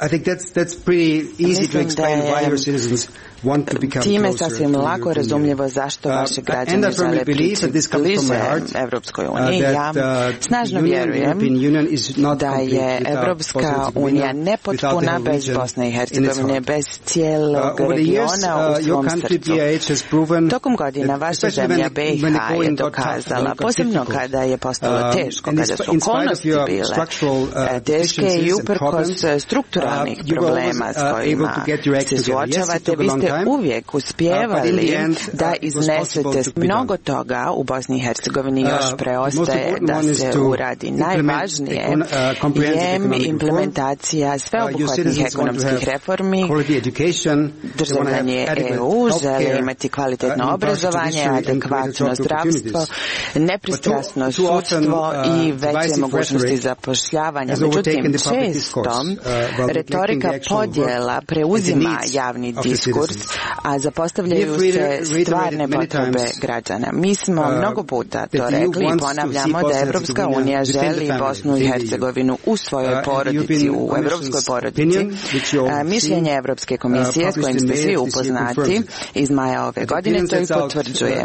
Mislim da je time sasvim lako razumljivo zašto vaši građani žele prići bliže Evropskoj uniji. Ja snažno vjerujem da je Evropska unija nepotpuna bez Bosne i Hercegovine, bez cijelog regiona u svom srcu. Tokom godina vaša zemlja B i H je dokazala, posebno kada je postalo teško, kada su okolnosti bile teške i uprkos strukturalnih problema s kojima se suočavate, vi ste uvijek uspjevali da iznesete mnoge mnogo toga u Bosni i Hercegovini još preostaje da se uradi. Najvažnije je implementacija sveobuhvatnih ekonomskih reformi, državljanje E U, žele imati kvalitetno obrazovanje, adekvatno zdravstvo, nepristrasno sudstvo i veće mogućnosti zapošljavanja. Međutim, često retorika podjela preuzima javni diskurs, a zapostavljaju se stvarne potrebe građana. Mi smo mnogo puta to rekli i ponavljamo da Evropska unija želi Bosnu i Hercegovinu u svojoj porodici, u evropskoj porodici. Mišljenje Evropske komisije s kojim ste svi upoznati iz maja ove godine to i potvrđuje.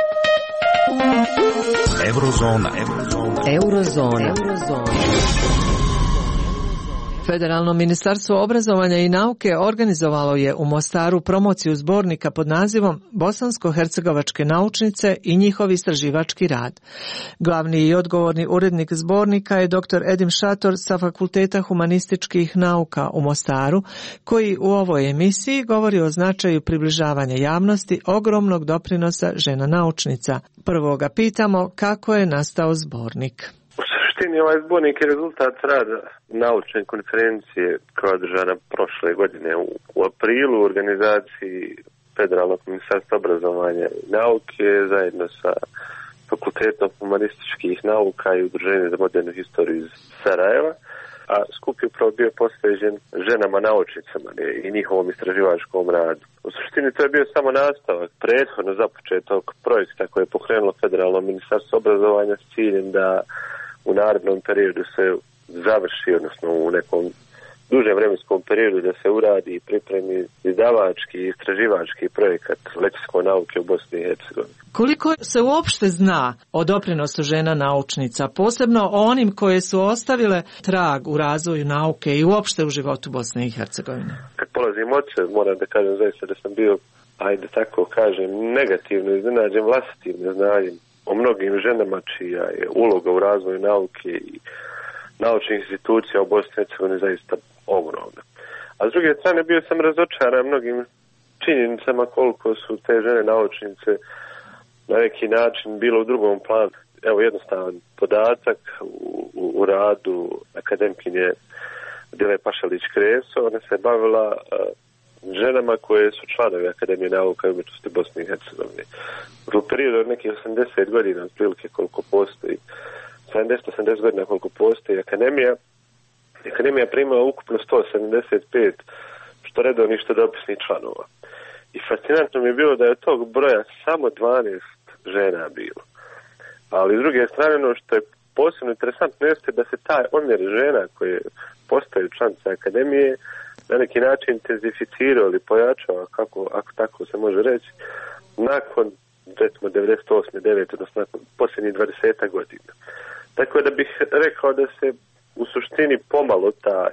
Eurozona. Eurozona. Federalno ministarstvo obrazovanja i nauke organizovalo je u Mostaru promociju zbornika pod nazivom Bosansko-hercegovačke naučnice i njihov istraživački rad. Glavni i odgovorni urednik zbornika je doktor Edim Šator sa Fakulteta humanističkih nauka u Mostaru, koji u ovoj emisiji govori o značaju približavanja javnosti ogromnog doprinosa žena naučnica. Prvo ga pitamo kako je nastao zbornik. Ovaj zbornik je rezultat rada naučne konferencije koja je održana prošle godine u, u aprilu u organizaciji Federalnog ministarstva obrazovanja i nauke zajedno sa Fakultetom humanističkih nauka i Udruženjem za modernu historiju iz Sarajeva, a skup je upravo bio posvećen ženama naučnicama i njihovom istraživačkom radu. U suštini to je bio samo nastavak prethodno započetog projekta koje je pokrenulo Federalno ministarstvo obrazovanja s ciljem da u narednom periodu se završi, odnosno u nekom dužem vremenskom periodu da se uradi i pripremi izdavački i istraživački projekat lekcijske nauke u Bosni i Hercegovini. Koliko se uopšte zna o doprinosu žena naučnica, posebno o onim koje su ostavile trag u razvoju nauke i uopšte u životu Bosne i Hercegovine? Kad polazim od sebe, moram da kažem zaista da sam bio, ajde tako kažem, negativno iznenađen vlastitim neznanjem o mnogim ženama čija je uloga u razvoju nauke i naučnih institucija u Bosni i Hercegovini zaista ogromna. A s druge strane bio sam razočaran mnogim činjenicama koliko su te žene naučnice na neki način bilo u drugom planu. Evo jednostavan podatak u, u, u radu akademkinje Dile Pašalić-Kreso, ona se bavila uh, ženama koje su članovi Akademije nauka i umjetnosti Bosne i Hercegovine. U periodu od nekih osamdeset godina, otprilike koliko postoji, sedamdeset osamdeset godina koliko postoji Akademija, Akademija primala ukupno sto sedamdeset pet što redovnih što dopisnih članova. I fascinantno mi je bilo da je od tog broja samo dvanaest žena bilo. Ali s druge strane, ono što je posebno interesantno jeste da se taj omjer žena koje postaju članice Akademije na neki način intenzificirao ili pojačao, kako, ako tako se može reći, nakon recimo devedeset osme devete odnosno nakon posljednjih dvadeset godina. Tako da bih rekao da se u suštini pomalo taj,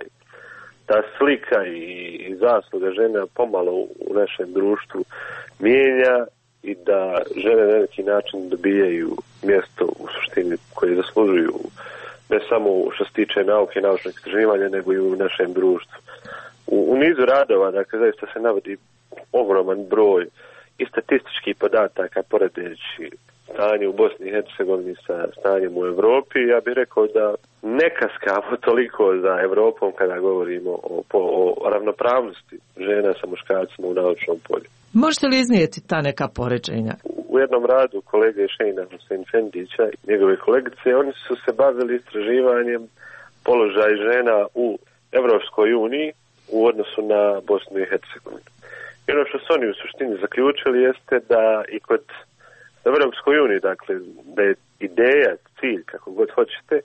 ta slika i, i zasluga žena pomalo u našem društvu mijenja i da žene na neki način dobijaju mjesto u suštini koje zaslužuju ne samo što se tiče nauke i naučnog istraživanja, nego i u našem društvu. U, u nizu radova, dakle, zaista se navodi ogroman broj i statističkih podataka poredeći stanje u Bosni i Hercegovini sa stanjem u Europi. Ja bih rekao da ne kaskamo toliko za Europom kada govorimo o, po, o ravnopravnosti žena sa muškarcima u naučnom polju. Možete li iznijeti ta neka poređenja? U jednom radu kolege Šejna Husein Fendića i njegove kolegice, oni su se bavili istraživanjem položaja žena u Evropskoj uniji u odnosu na Bosnu i Hercegovinu. I ono što su oni u suštini zaključili jeste da i kod Evropskoj uniji, dakle, da je ideja, cilj, kako god hoćete,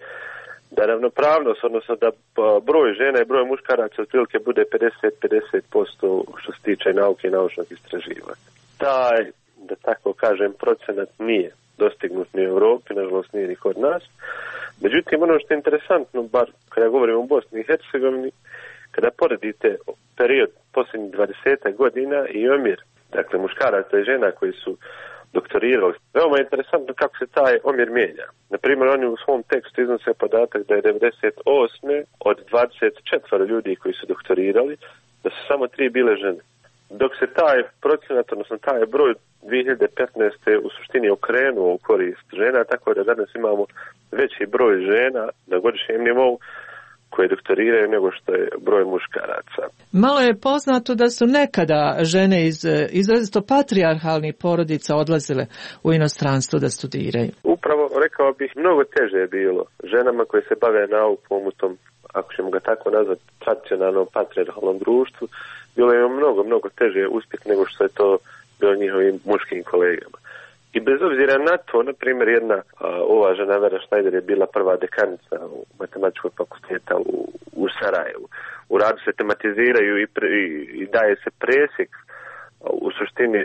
da ravnopravnost, odnosno da broj žena i broj muškaraca otprilike bude pedeset pedeset posto što se tiče nauke i naučnog istraživanja. Taj, da tako kažem, procenat nije dostignut ni u Europi, nažalost nije ni kod nas. Međutim, ono što je interesantno, bar kada govorimo o Bosni i Hercegovini, kada poredite period posljednjih dvadeset godina i omjer, dakle, muškaraca i žena koji su doktorirali, veoma je interesantno kako se taj omjer mijenja. Naprimjer, oni u svom tekstu iznose podatak da je devedeset osme od dvadeset četiri ljudi koji su doktorirali, da su samo tri bile žene. dok se taj procenat, odnosno taj broj dvije hiljade petnaeste. u suštini okrenuo u korist žena, tako da danas imamo veći broj žena na godišnjem nivou koje doktoriraju nego što je broj muškaraca. Malo je poznato da su nekada žene iz izrazito patrijarhalnih porodica odlazile u inostranstvo da studiraju. Upravo rekao bih, mnogo teže je bilo ženama koje se bave naukom u tom, ako ćemo ga tako nazvati, tradicionalnom patrijarhalnom društvu, bilo je mnogo, mnogo teže uspjeti nego što je to bilo njihovim muškim kolegama. I bez obzira na to, na primjer, jedna a, uvažena Vera Schneider je bila prva dekanica u matematičkog fakulteta u, u Sarajevu. U radu se tematiziraju i, pre, i, i daje se presjek a, u suštini a,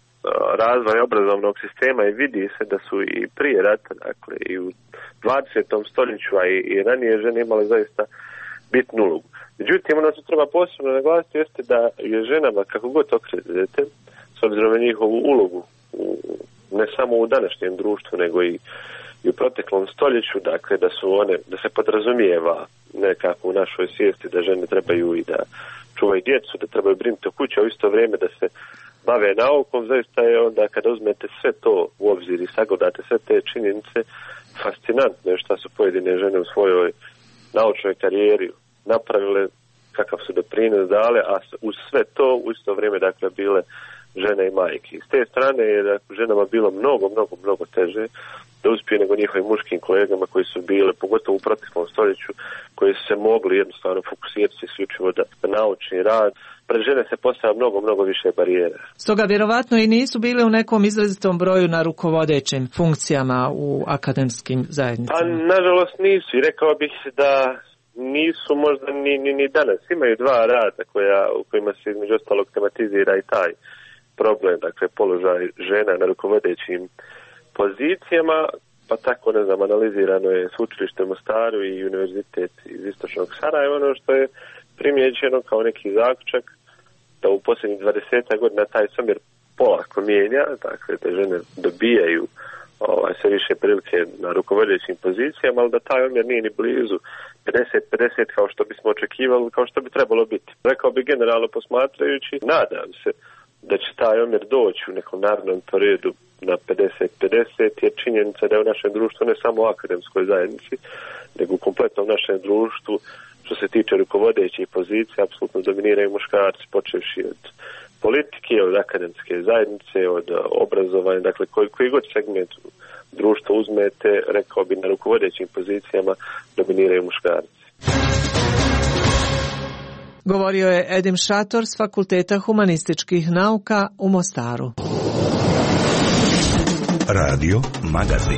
razvoja obrazovnog sistema i vidi se da su i prije rata, dakle i u dvadesetom stoljeću, a i, i ranije žene imale zaista bitnu ulogu. Međutim, ono što treba posebno naglasiti jeste da je ženama, kako god okrenete, s obzirom na njihovu ulogu u ne samo u današnjem društvu, nego i, i u proteklom stoljeću, dakle da su one, da se podrazumijeva nekako u našoj svijesti da žene trebaju i da čuvaju djecu, da trebaju brinuti o kući, a u isto vrijeme da se bave naukom, zaista je onda kada uzmete sve to u obzir i sagledate sve te činjenice, fascinantno je šta su pojedine žene u svojoj naučnoj karijeri napravile, kakav su doprinos dale, a uz sve to u isto vrijeme dakle bile žene i majke. S te strane je da ženama bilo mnogo, mnogo, mnogo teže da uspije nego njihovim muškim kolegama koji su bile, pogotovo u proteklom stoljeću, koji su se mogli jednostavno fokusirati isključivo da, da naučni rad. Pred žene se postavlja mnogo, mnogo više barijera. Stoga vjerovatno i nisu bile u nekom izrazitom broju na rukovodećim funkcijama u akademskim zajednicama. Pa nažalost nisu i rekao bih da nisu možda ni, ni, ni danas. Imaju dva rada koja, u kojima se između ostalog tematizira i taj problem, dakle položaj žena na rukovodećim pozicijama, pa tako ne znam, analizirano je sveučilište u Mostaru i univerzitet iz istočnog Sarajeva. Ono što je primijećeno kao neki zaključak da u posljednjih dvadeset godina taj samjer polako mijenja, dakle da žene dobijaju ovaj, sve više prilike na rukovodećim pozicijama, ali da taj omjer nije ni blizu pedeset pedeset kao što bismo očekivali, kao što bi trebalo biti. Rekao bi generalno posmatrajući, nadam se da će taj omjer doći u nekom narednom periodu na pedeset pedeset, jer činjenica da je u našem društvu ne samo u akademskoj zajednici, nego u kompletnom našem društvu, što se tiče rukovodećih pozicija, apsolutno dominiraju muškarci, počevši od politike, od akademske zajednice, od obrazovanja, dakle koji, koji god segment društva uzmete, rekao bi na rukovodećim pozicijama dominiraju muškarci. Govorio je Edim Šator s Fakulteta humanističkih nauka u Mostaru. Radio Magazin.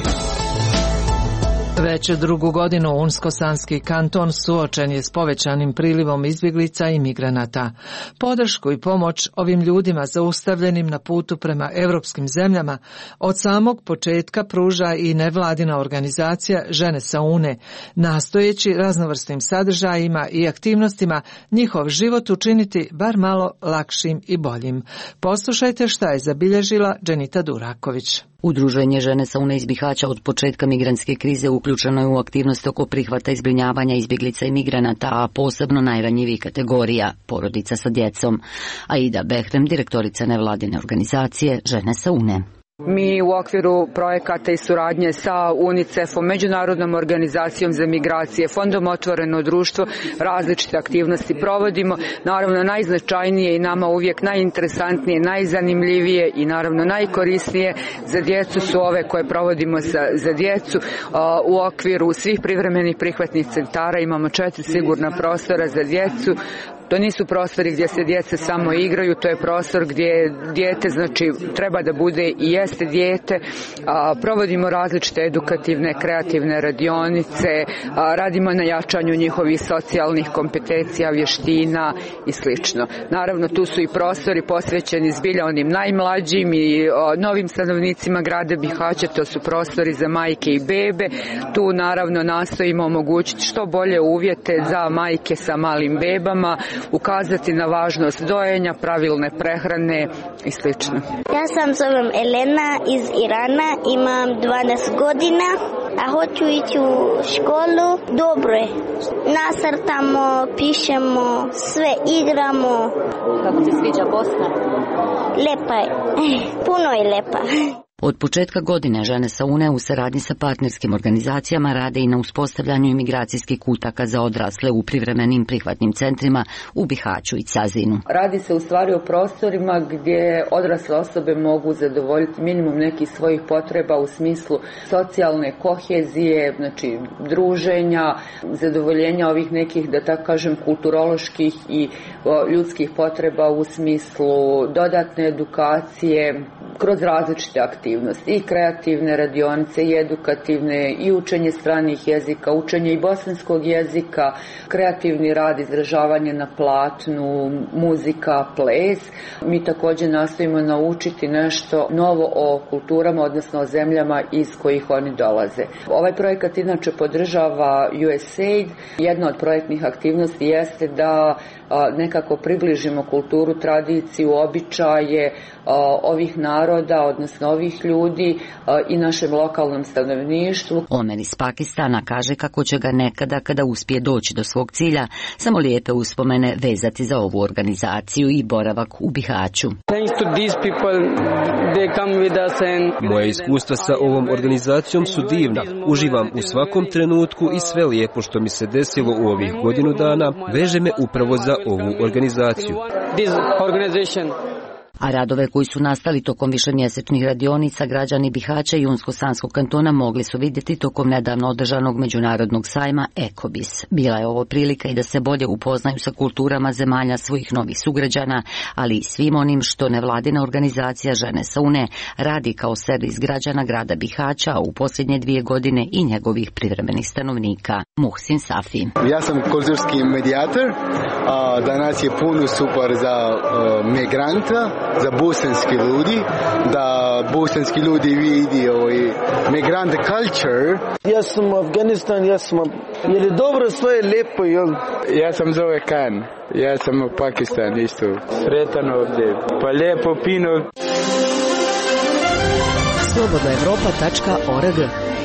Već drugu godinu Unsko-Sanski kanton suočen je s povećanim prilivom izbjeglica i migranata. Podršku i pomoć ovim ljudima zaustavljenim na putu prema europskim zemljama od samog početka pruža i nevladina organizacija Žene sa Une, nastojeći raznovrsnim sadržajima i aktivnostima njihov život učiniti bar malo lakšim i boljim. Poslušajte šta je zabilježila Dženita Duraković. Udruženje Žene sa Une iz Bihaća od početka migrantske krize uključeno je u aktivnost oko prihvata i zbrinjavanja izbjeglica i migranata, a posebno najranjivih kategorija, porodica sa djecom. Aida Behrem, direktorica nevladine organizacije Žene sa Une. Mi u okviru projekata i suradnje sa UNICEF-om, Međunarodnom organizacijom za migracije, Fondom Otvoreno društvo, različite aktivnosti provodimo. Naravno, najznačajnije i nama uvijek najinteresantnije, najzanimljivije i naravno najkorisnije za djecu su ove koje provodimo za, za djecu. U okviru svih privremenih prihvatnih centara imamo četiri sigurna prostora za djecu. To nisu prostori gdje se djeca samo igraju, to je prostor gdje dijete znači treba da bude i jeste dijete. A, provodimo različite edukativne, kreativne radionice, a, radimo na jačanju njihovih socijalnih kompetencija, vještina i slično. Naravno, tu su i prostori posvećeni zbilja onim najmlađim i a, novim stanovnicima grada Bihaća, to su prostori za majke i bebe. Tu naravno nastojimo omogućiti što bolje uvjete za majke sa malim bebama, ukazati na važnost dojenja, pravilne prehrane i slično. Ja sam zovem Elena iz Irana, imam dvanaest godina. a hoću ići u školu. Dobro je. Nasrtamo, pišemo, sve igramo. Kako ti sviđa Bosna? Lepa je. Puno je lepa. Od početka godine žene sa UNE u saradnji sa partnerskim organizacijama rade i na uspostavljanju imigracijskih kutaka za odrasle u privremenim prihvatnim centrima u Bihaću i Cazinu. Radi se u stvari o prostorima gdje odrasle osobe mogu zadovoljiti minimum nekih svojih potreba u smislu socijalne kohezije, znači druženja, zadovoljenja ovih nekih, da tako kažem, kulturoloških i o, ljudskih potreba u smislu dodatne edukacije kroz različite aktivnosti. I kreativne radionice, i edukativne, i učenje stranih jezika, učenje i bosanskog jezika, kreativni rad, izražavanje na platnu, muzika, ples. Mi također nastojimo naučiti nešto novo o kulturama, odnosno o zemljama iz kojih oni dolaze. Ovaj projekat inače podržava U S A I D. Jedna od projektnih aktivnosti jeste da a, nekako približimo kulturu, tradiciju, običaje a, ovih naroda, odnosno ovih ljudi a, i našem lokalnom stanovništvu. Omer iz Pakistana kaže kako će ga nekada, kada uspije doći do svog cilja, samo lijepe uspomene vezati za ovu organizaciju i boravak u Bihaću. Moje iskustva sa ovom organizacijom su divna. Uživam u svakom trenutku i sve lijepo što mi se desilo u ovih godinu dana veže me upravo za ovu organizaciju. A radove koji su nastali tokom višemjesečnih radionica građani Bihaća i Unsko-Sanskog kantona mogli su vidjeti tokom nedavno održanog međunarodnog sajma Ekobis. Bila je ovo prilika i da se bolje upoznaju sa kulturama zemalja svojih novih sugrađana, ali i svim onim što nevladina organizacija Žene sa UNE radi kao servis građana grada Bihaća u posljednje dvije godine i njegovih privremenih stanovnika. Muhsin Safi. Ja sam kulturski medijator. Danas je puno super za migranta, za bosanski ljudi, da bosanski ljudi vidi ovaj migrant culture. Ja sam u Afganistan, ja sam, je li dobro, sve je lijepo, jel? Ja sam zove Khan, ja sam u Pakistan isto, sretan ovdje, pa lijepo, pino. slobodna evropa tačka org.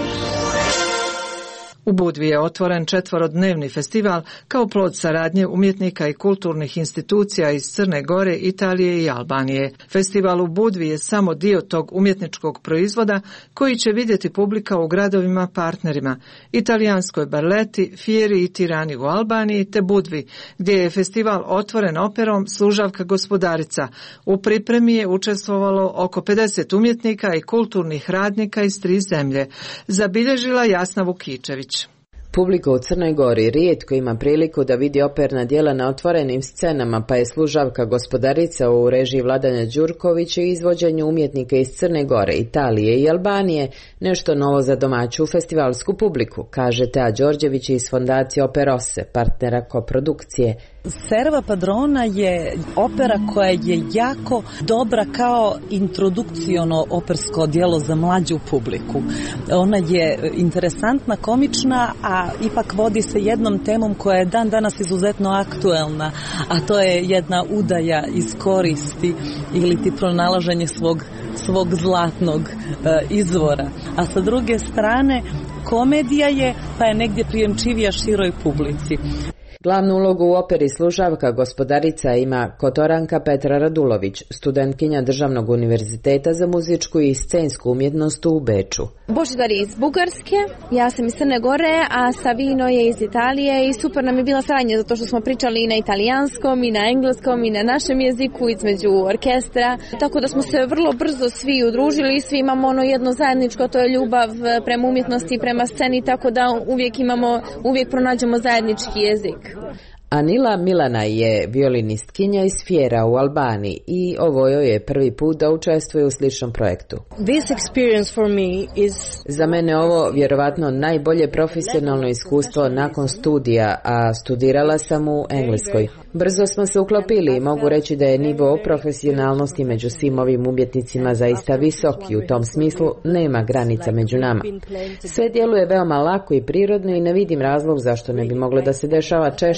U Budvi je otvoren četvorodnevni festival kao plod saradnje umjetnika i kulturnih institucija iz Crne Gore, Italije i Albanije. Festival u Budvi je samo dio tog umjetničkog proizvoda koji će vidjeti publika u gradovima partnerima, italijanskoj Barleti, Fieri i Tirani u Albaniji te Budvi, gdje je festival otvoren operom Služavka gospodarica. U pripremi je učestvovalo oko pedeset umjetnika i kulturnih radnika iz tri zemlje, zabilježila Jasna Vukičević. Publika u Crnoj Gori rijetko ima priliku da vidi operna djela na otvorenim scenama, pa je Služavka gospodarica u režiji Vladana Đurkovića i izvođenju umjetnika iz Crne Gore, Italije i Albanije nešto novo za domaću festivalsku publiku, kaže Tea Đorđević iz fondacije Operose, partnera koprodukcije. Serva Padrona je opera koja je jako dobra kao introdukciono opersko djelo za mlađu publiku. Ona je interesantna, komična, a ipak vodi se jednom temom koja je dan danas izuzetno aktuelna, a to je jedna udaja iz koristi ili ti pronalaženje svog, svog zlatnog e, izvora. A sa druge strane, komedija je, pa je negdje prijemčivija široj publici. Glavnu ulogu u operi Služavka gospodarica ima Kotoranka Petra Radulović, studentkinja Državnog univerziteta za muzičku i scensku umjetnost u Beču. Božidar je iz Bugarske, ja sam iz Crne Gore, a Savino je iz Italije i super nam je bila saradnja zato što smo pričali i na italijanskom, i na engleskom, i na našem jeziku između orkestra, tako da smo se vrlo brzo svi udružili i svi imamo ono jedno zajedničko, to je ljubav prema umjetnosti i prema sceni, tako da uvijek imamo, uvijek pronađemo zajednički jezik. Anila Milana je violinistkinja iz Fiera u Albaniji i ovo joj je prvi put da učestvuje u sličnom projektu. This experience for me is... Za mene ovo vjerovatno najbolje profesionalno iskustvo nakon studija, a studirala sam u Engleskoj. Brzo smo se uklopili i mogu reći da je nivo profesionalnosti među svim ovim umjetnicima zaista visok i u tom smislu nema granica među nama. Sve djeluje veoma lako i prirodno i ne vidim razlog zašto ne bi moglo da se dešava češće u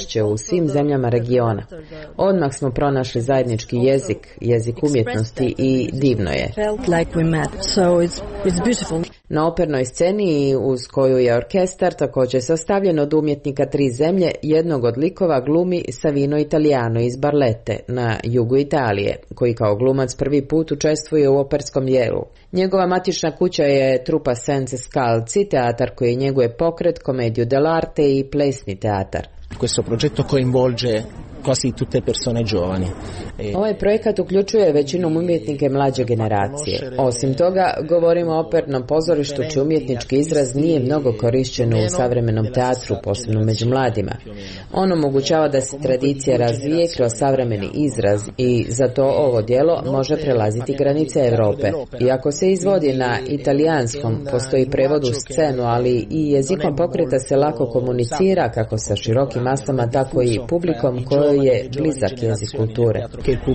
svim zemljama regiona. Odmah smo pronašli zajednički jezik, jezik umjetnosti i divno je. Na opernoj sceni uz koju je orkestar također sastavljen od umjetnika tri zemlje, jednog od likova glumi Savino Italiano iz Barlette na jugu Italije, koji kao glumac prvi put učestvuje u operskom dijelu. Njegova matična kuća je Trupa Senza Scalzi, teatar koji njeguje pokret, komediju dell'arte i plesni teatar. Questo progetto coinvolge quasi tutte persone giovani. Ovaj projekat uključuje većinom umjetnike mlađe generacije. Osim toga, govorimo o opernom pozorištu čiji umjetnički izraz nije mnogo korišćen u savremenom teatru, posebno među mladima. On omogućava da se tradicija razvije kroz savremeni izraz i zato ovo djelo može prelaziti granice Europe. Iako se izvodi na italijanskom, postoji prevod u scenu, ali i jezikom pokreta se lako komunicira kako sa širokim masama, tako i publikom kojoj je blizak jezik kulture.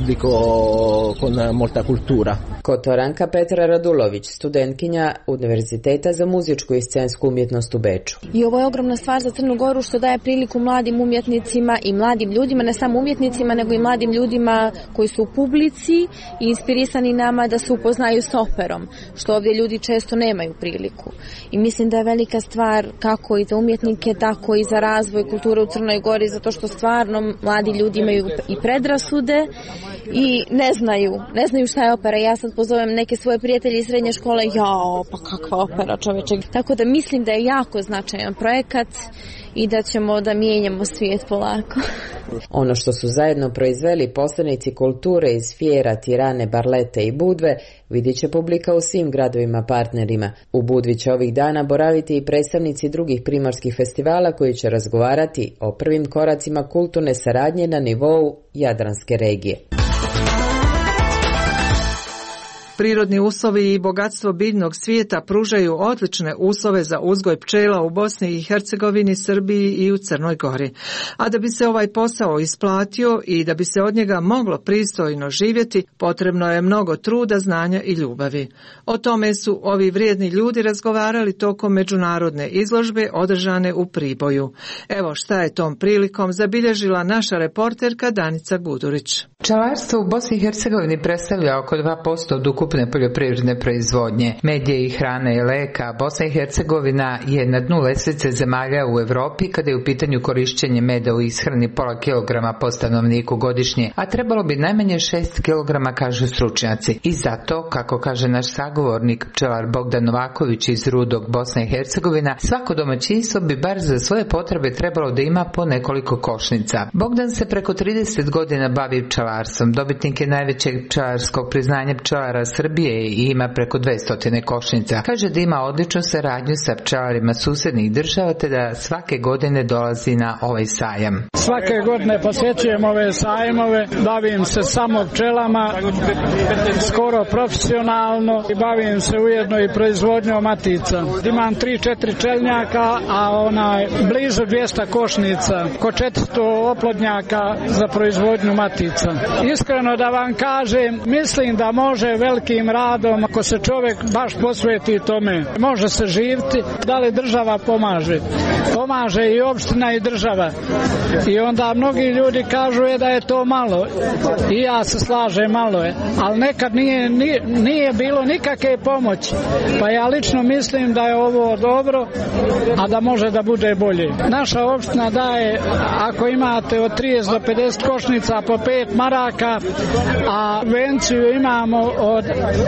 Kotoranka Petra Radulović, studentkinja Univerziteta za muzičku i scensku umjetnost u Beču. I ovo je ogromna stvar za Crnu Goru što daje priliku mladim umjetnicima i mladim ljudima, ne samo umjetnicima, nego i mladim ljudima koji su u publici i inspirisani nama da se upoznaju s operom, što ovdje ljudi često nemaju priliku. I mislim da je velika stvar kako i za umjetnike, tako i za razvoj kulture u Crnoj Gori, zato što stvarno mladi ljudi imaju i predrasude i ne znaju, ne znaju šta je opera. Ja sad pozovem neke svoje prijatelje iz srednje škole, jao, pa kakva opera, čoveče. Tako da mislim da je jako značajan projekat i da ćemo da mijenjamo svijet polako. Ono što su zajedno proizveli poslanici kulture iz Fiera, Tirane, Barlete i Budve vidjet će publika u svim gradovima partnerima. U Budvi će ovih dana boraviti i predstavnici drugih primorskih festivala koji će razgovarati o prvim koracima kulturne saradnje na nivou Jadranske regije. Prirodni uslovi i bogatstvo biljnog svijeta pružaju odlične uslove za uzgoj pčela u Bosni i Hercegovini, Srbiji i u Crnoj Gori. A da bi se ovaj posao isplatio i da bi se od njega moglo pristojno živjeti, potrebno je mnogo truda, znanja i ljubavi. O tome su ovi vrijedni ljudi razgovarali tokom međunarodne izložbe održane u Priboju. Evo šta je tom prilikom zabilježila naša reporterka Danica Gudurić. Pčelarstvo u Bosni i Hercegovini predstavlja oko dva posto od ukupne poljoprivredne proizvodnje. Medije i hrane i leka, Bosna i Hercegovina je na dnu lestvice zemalja u Europi kada je u pitanju korišćenje meda u ishrani pola kilograma po stanovniku godišnje, a trebalo bi najmanje šest kilograma, kažu stručnjaci. I zato, kako kaže naš sagovornik, pčelar Bogdan Novaković iz Rudog, Bosna i Hercegovina, svako domaćinstvo bi bar za svoje potrebe trebalo da ima po nekoliko košnica. Bogdan se preko trideset godina bavi pčelarstvom, dobitnik je najvećeg pčelarskog priznanja pčelara Srbije i ima preko dvesta košnica. Kaže da ima odličnu saradnju sa pčelarima susednih država te da svake godine dolazi na ovaj sajam. Svake godine posjećujem ove sajmove, bavim se samo pčelama, skoro profesionalno i bavim se ujedno i proizvodnjom matica. Imam tri četiri čelnjaka, a onaj blizu dvjesto košnica, ko četiristo oplodnjaka za proizvodnju matica. Iskreno da vam kažem, mislim da može velikim radom, ako se čovjek baš posveti tome, može se živjeti. Da li država pomaže? Pomaže i opština i država. I onda mnogi ljudi kažu je da je to malo. I ja se slažem, malo je. Ali nekad nije, nije, nije bilo nikakve pomoći. Pa ja lično mislim da je ovo dobro, a da može da bude bolje. Naša opština daje, ako imate od trideset do pedeset košnica po pet maraka, a venciju imamo od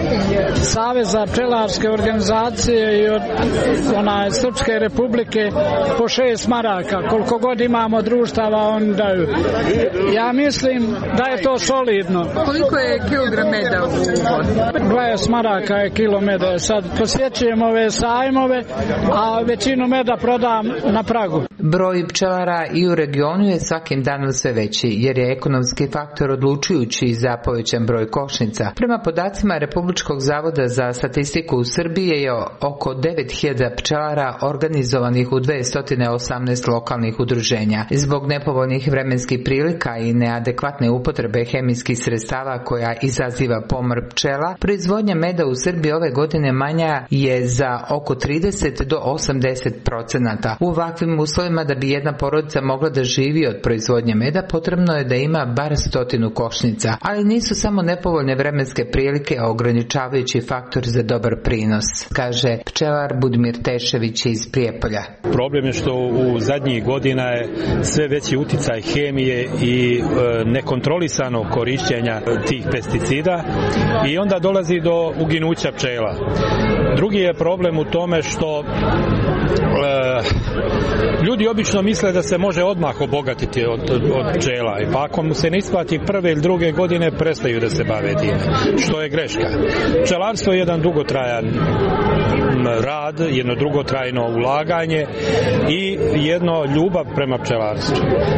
Saveza pčelarske organizacije i od onaj Srpske republike po šest maraka. Koliko god imamo društava, oni daju. Ja mislim da je to solidno. Koliko je kilogram meda u uvodu? dvadeset maraka je kilo meda. Sad posjećujem ove sajmove, a većinu meda prodam na pragu. Broj pčelara i u regionu je svakim danom sve veći, jer je ekonomski faktor faktor odlučujući za povećan broj košnica. Prema podacima Republičkog zavoda za statistiku u Srbiji je oko devet hiljada pčelara organizovanih u dvesta osamnaest lokalnih udruženja. Zbog nepovoljnih vremenskih prilika i neadekvatne upotrebe hemijskih sredstava koja izaziva pomor pčela, proizvodnja meda u Srbiji ove godine manja je za oko trideset do osamdeset procenata. U ovakvim uslovima da bi jedna porodica mogla da živi od proizvodnje meda, potrebno je da ima bar stotinu košnica, ali nisu samo nepovoljne vremenske prilike ograničavajući faktor za dobar prinos, kaže pčelar Budimir Tešević iz Prijepolja. Problem je što u zadnjih godina je sve veći uticaj hemije i e, nekontrolisanog korišćenja tih pesticida i onda dolazi do uginuća pčela. Drugi je problem u tome što e, ljudi obično misle da se može odmah obogatiti od, od, od pčela, i pa ako mu se ne isplati prve ili druge godine, prestaju da se bave time, što je greška. Pčelarstvo je jedan dugotrajan rad, jedno dugotrajno ulaganje i jedno ljubav prema pčelarstvu.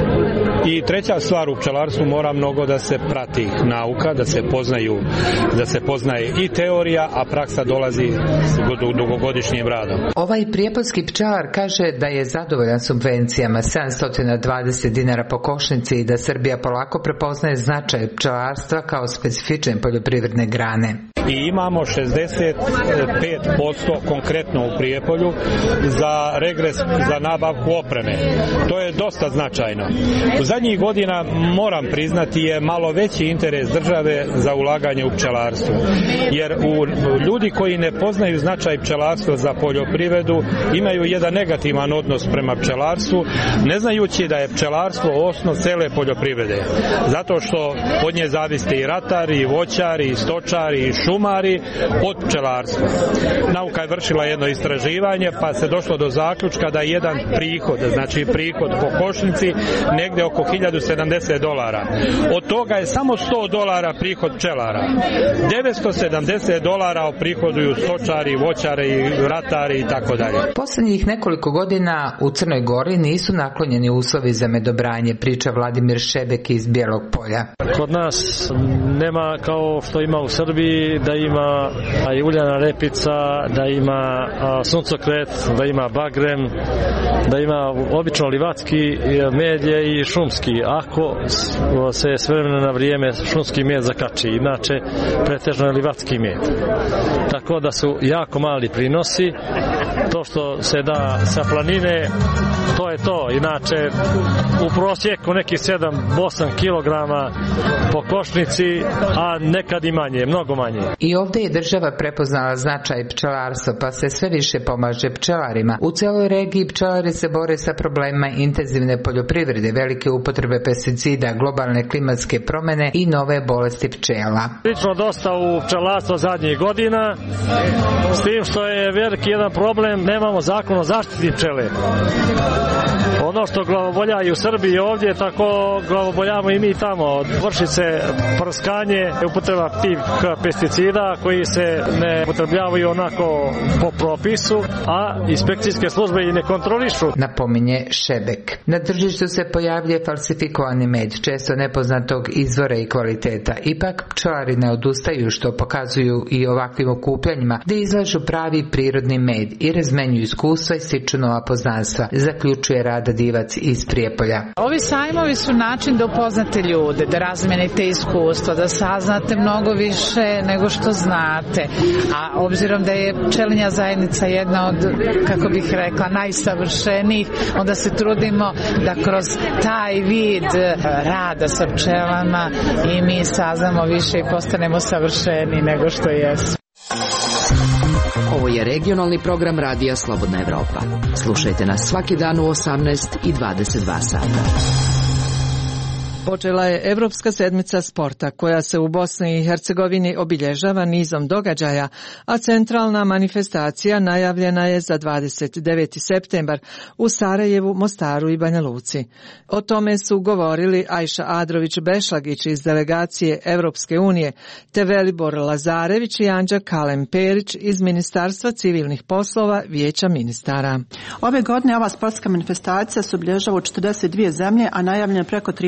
I treća stvar, u pčelarstvu mora mnogo da se prati nauka, da se poznaju, da se poznaje i teorija, a praksa dolazi dugogodišnjim radom. Ovaj prijepoljski pčelar kaže da je zadovoljan subvencijama sedamsto dvadeset dinara po košnici i da Srbija polako prepoznaje značaj pčelarstva kao specifične poljoprivredne grane. I imamo šezdeset pet posto konkretno u Prijepolju za regres za nabavku opreme. To je dosta značajno. U zadnjih godina, moram priznati, je malo veći interes države za ulaganje u pčelarstvo. Jer u ljudi koji ne poznaju značaj pčelarstva za poljoprivredu imaju jedan negativan odnos prema pčelarstvu, ne znajući da je pčelarstvo osnov cele poljoprivrede. Zato što od nje zaviste i ratari, i voćari, i stočari, i šumari od pčelarstva. Nauka je vršila jedno istraživanje, pa se došlo do zaključka da je jedan prihod, znači prihod po košnici, negde oko hiljadu sedamdeset dolara. Od toga je samo sto dolara prihod pčelara. devetsto sedamdeset dolara prihoduju stočari, voćari, ratari i tako dalje. Poslednjih nekoliko godina u Crnoj Gori nisu naklonjeni uslovi za medobranje, priča Vladimir Šebek iz Bijelog Polja. Kod nas nema kao što ima u Srbiji, da ima i uljana repica, da ima suncokret, da ima bagrem, da ima obično livatski medje i šumski, ako se s vremena na vrijeme šumski med zakači, inače pretežno je livatski med. Tako da su jako mali prinosi, to što se da sa planine, to je to, inače u prosjeku neki sedam do osam kilograma po košnici, a nekad i manje, mnogo manje. I ovdje je država prepoznala značaj pčelarstva, pa se sve više pomaže pčelarima. U celoj regiji pčelari se bore sa problemima intenzivne poljoprivrede, velike upotrebe pesticida, globalne klimatske promjene i nove bolesti pčela. Lično dosta u pčelarstvo zadnjih godina, s tim što je veliki jedan problem, nemamo zakon o zaštiti pčele. Ono što glavobolja i u Srbiji ovdje, tako glavoboljamo i mi tamo. Vrši se prskanje, upotreba tih pesticida koji se ne upotrebljavaju onako po propisu, a inspekcijske službe i ne kontrolišu. Napominje Šebek. Na tržištu se pojavljuje falsifikovani med, često nepoznatog izvora i kvaliteta. Ipak pčelari ne odustaju, što pokazuju i ovakvim okupljanjima, gde izlažu pravi prirodni med i razmenjuju iskustva i stiču nova poznanstva, zaključuje Rada Divac iz Prijepolja. Ovi sajmovi su način da upoznate ljude, da razmenite iskustva, da saznate mnogo više nego što znate. A obzirom da je pčelinja zajednica jedna od, kako bih rekla, najsavršenijih, onda se trudimo da kroz taj vid rada sa pčelama i mi saznamo više i postanemo savršeni nego što jesu. Ovo je regionalni program Radija Slobodna Evropa. Slušajte nas svaki dan u osamnaest i dvadeset dva sata. Počela je Evropska sedmica sporta koja se u Bosni i Hercegovini obilježava nizom događaja, a centralna manifestacija najavljena je za dvadeset deveti septembar u Sarajevu, Mostaru i Banja Luci. O tome su govorili Ajša Adrović-Bešlagić iz delegacije Evropske unije, te Velibor Lazarević i Anđa Kalem-Perić iz Ministarstva civilnih poslova Vijeća ministara. Ove godine ova sportska manifestacija se obilježava u četrdeset dvije zemlje, a najavljena preko trinaest miliona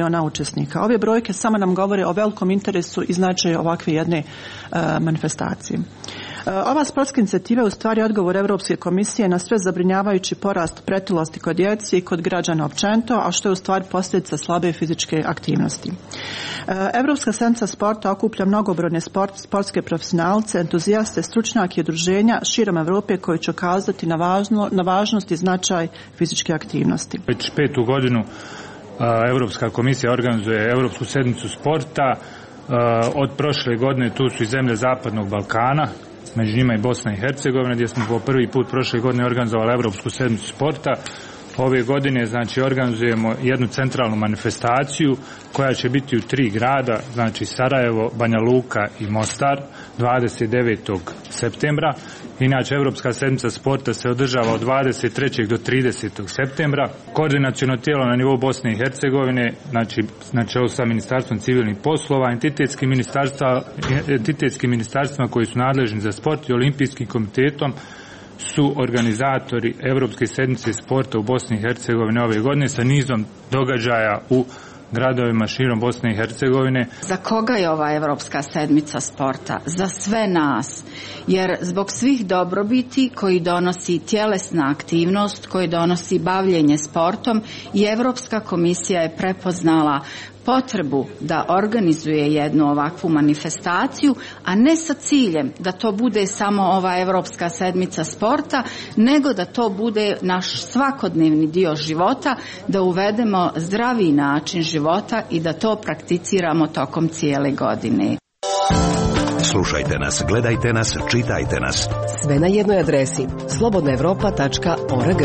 miliona učesnika. Ove brojke samo nam govore o velikom interesu i značaju ovakve jedne uh, manifestacije. Ova sportska inicijativa je u stvari odgovor Europske komisije na sve zabrinjavajući porast pretilosti kod djece i kod građana općenito, a što je u stvari posljedica slabe fizičke aktivnosti. Europska sedmica sporta okuplja mnogobrojne sport, sportske profesionalce, entuzijaste, stručnjake i udruženja širom Europe koji će ukazati na, važno, na važnost i značaj fizičke aktivnosti. Već petu godinu Europska komisija organizuje Europsku sedmicu sporta. Od prošle godine tu su i zemlje Zapadnog Balkana, među njima i Bosna i Hercegovina, gdje smo po prvi put prošle godine organizovali Europsku sedmicu sporta. Ove godine znači organizujemo jednu centralnu manifestaciju koja će biti u tri grada, znači Sarajevo, Banja Luka i Mostar, dvadeset devetog septembra. Inače, Europska sedmica sporta se održava od dvadeset trećeg do tridesetog septembra. Koordinaciono tijelo na nivou Bosne i Hercegovine, znači, znači ovo sa Ministarstvom civilnih poslova, entitetskim ministarstva, entitetskim ministarstvima koji su nadležni za sport i Olimpijskim komitetom su organizatori Europske sedmice sporta u Bosni i Hercegovini ove godine sa nizom događaja u gradovima širom Bosne i Hercegovine. Za koga je ova Europska sedmica sporta? Za sve nas. Jer zbog svih dobrobiti koji donosi tjelesna aktivnost, koji donosi bavljenje sportom, i Europska komisija je prepoznala potrebu da organizuje jednu ovakvu manifestaciju, a ne sa ciljem da to bude samo ova Europska sedmica sporta, nego da to bude naš svakodnevni dio života, da uvedemo zdravi način života i da to prakticiramo tokom cijele godine. Slušajte nas, gledajte nas, čitajte nas. Sve na jednoj adresi slobodna evropa tačka org.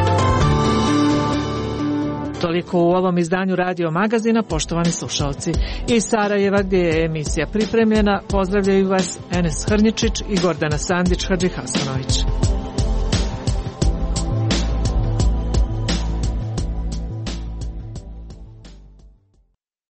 Toliko u ovom izdanju Radio Magazina, poštovani slušalci. Iz Sarajeva, gdje je emisija pripremljena, pozdravljaju vas Enes Hrnječić i Gordana Sandić Hadžihasanović.